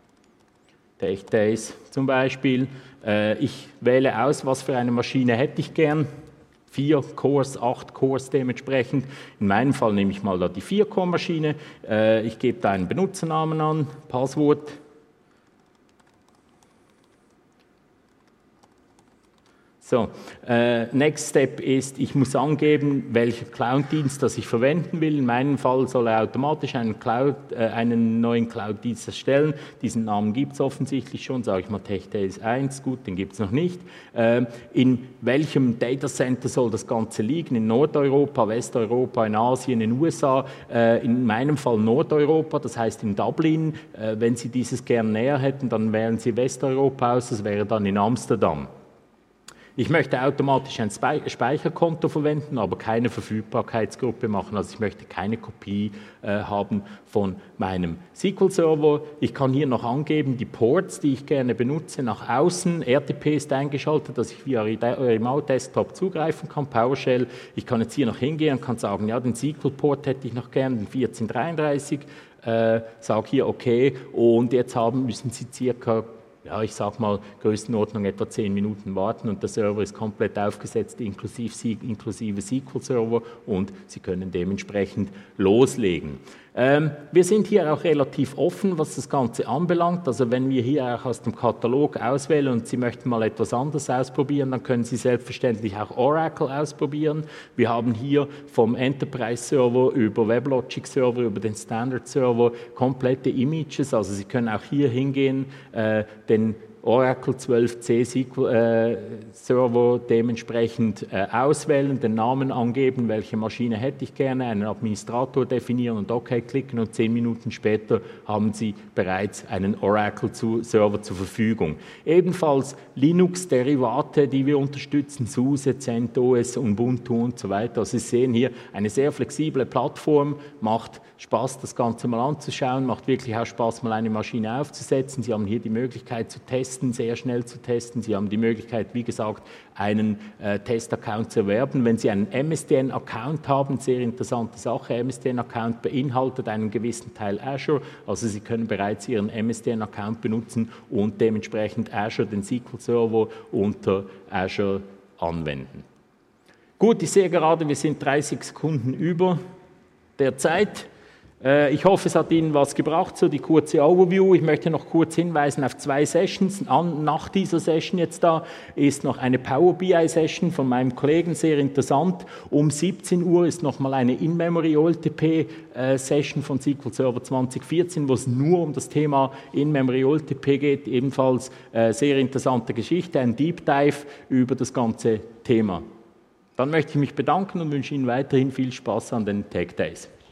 Days zum Beispiel. Ich wähle aus, was für eine Maschine hätte ich gern. 4 Cores, 8 Cores dementsprechend. In meinem Fall nehme ich mal da die 4-Core-Maschine. Ich gebe da einen Benutzernamen an, Passwort. So, Next Step ist, ich muss angeben, welchen Cloud-Dienst das ich verwenden will. In meinem Fall soll er automatisch einen neuen Cloud-Dienst erstellen. Diesen Namen gibt es offensichtlich schon, sage ich mal TechDays 1, gut, den gibt es noch nicht. In welchem Datacenter soll das Ganze liegen? In Nordeuropa, Westeuropa, in Asien, in den USA? In meinem Fall Nordeuropa, das heißt in Dublin. Wenn Sie dieses gern näher hätten, dann wählen Sie Westeuropa aus, das wäre dann in Amsterdam. Ich möchte automatisch ein Speicherkonto verwenden, aber keine Verfügbarkeitsgruppe machen. Also ich möchte keine Kopie haben von meinem SQL-Server. Ich kann hier noch angeben, die Ports, die ich gerne benutze, nach außen. RTP ist eingeschaltet, dass ich via Remote Desktop zugreifen kann, PowerShell. Ich kann jetzt hier noch hingehen und kann sagen, ja, den SQL-Port hätte ich noch gern, den 1433. Sage hier okay und jetzt müssen Sie circa, ja, ich sag mal, Größenordnung etwa 10 Minuten warten und der Server ist komplett aufgesetzt, inklusive SQL-Server und Sie können dementsprechend loslegen. Wir sind hier auch relativ offen, was das Ganze anbelangt. Also wenn wir hier auch aus dem Katalog auswählen und Sie möchten mal etwas anderes ausprobieren, dann können Sie selbstverständlich auch Oracle ausprobieren. Wir haben hier vom Enterprise-Server über WebLogic-Server, über den Standard-Server komplette Images. Also Sie können auch hier hingehen, den Oracle 12c Server dementsprechend auswählen, den Namen angeben, welche Maschine hätte ich gerne, einen Administrator definieren und OK klicken und 10 Minuten später haben Sie bereits einen Oracle-Server zur Verfügung. Ebenfalls Linux-Derivate, die wir unterstützen, SUSE, CentOS, Ubuntu und so weiter. Also Sie sehen hier eine sehr flexible Plattform, macht Spaß, das Ganze mal anzuschauen, macht wirklich auch Spaß, mal eine Maschine aufzusetzen. Sie haben hier die Möglichkeit zu testen, sehr schnell zu testen. Sie haben die Möglichkeit, wie gesagt, einen Test-Account zu erwerben. Wenn Sie einen MSDN-Account haben, sehr interessante Sache, MSDN-Account beinhaltet einen gewissen Teil Azure, also Sie können bereits Ihren MSDN-Account benutzen und dementsprechend Azure, den SQL-Server unter Azure anwenden. Gut, ich sehe gerade, wir sind 30 Sekunden über der Zeit. Ich hoffe, es hat Ihnen was gebracht, so die kurze Overview. Ich möchte noch kurz hinweisen auf 2 Sessions. Nach dieser Session jetzt da ist noch eine Power BI Session von meinem Kollegen, sehr interessant. Um 17 Uhr ist nochmal eine In-Memory OLTP Session von SQL Server 2014, wo es nur um das Thema In-Memory OLTP geht. Ebenfalls sehr interessante Geschichte, ein Deep Dive über das ganze Thema. Dann möchte ich mich bedanken und wünsche Ihnen weiterhin viel Spaß an den Tech Days.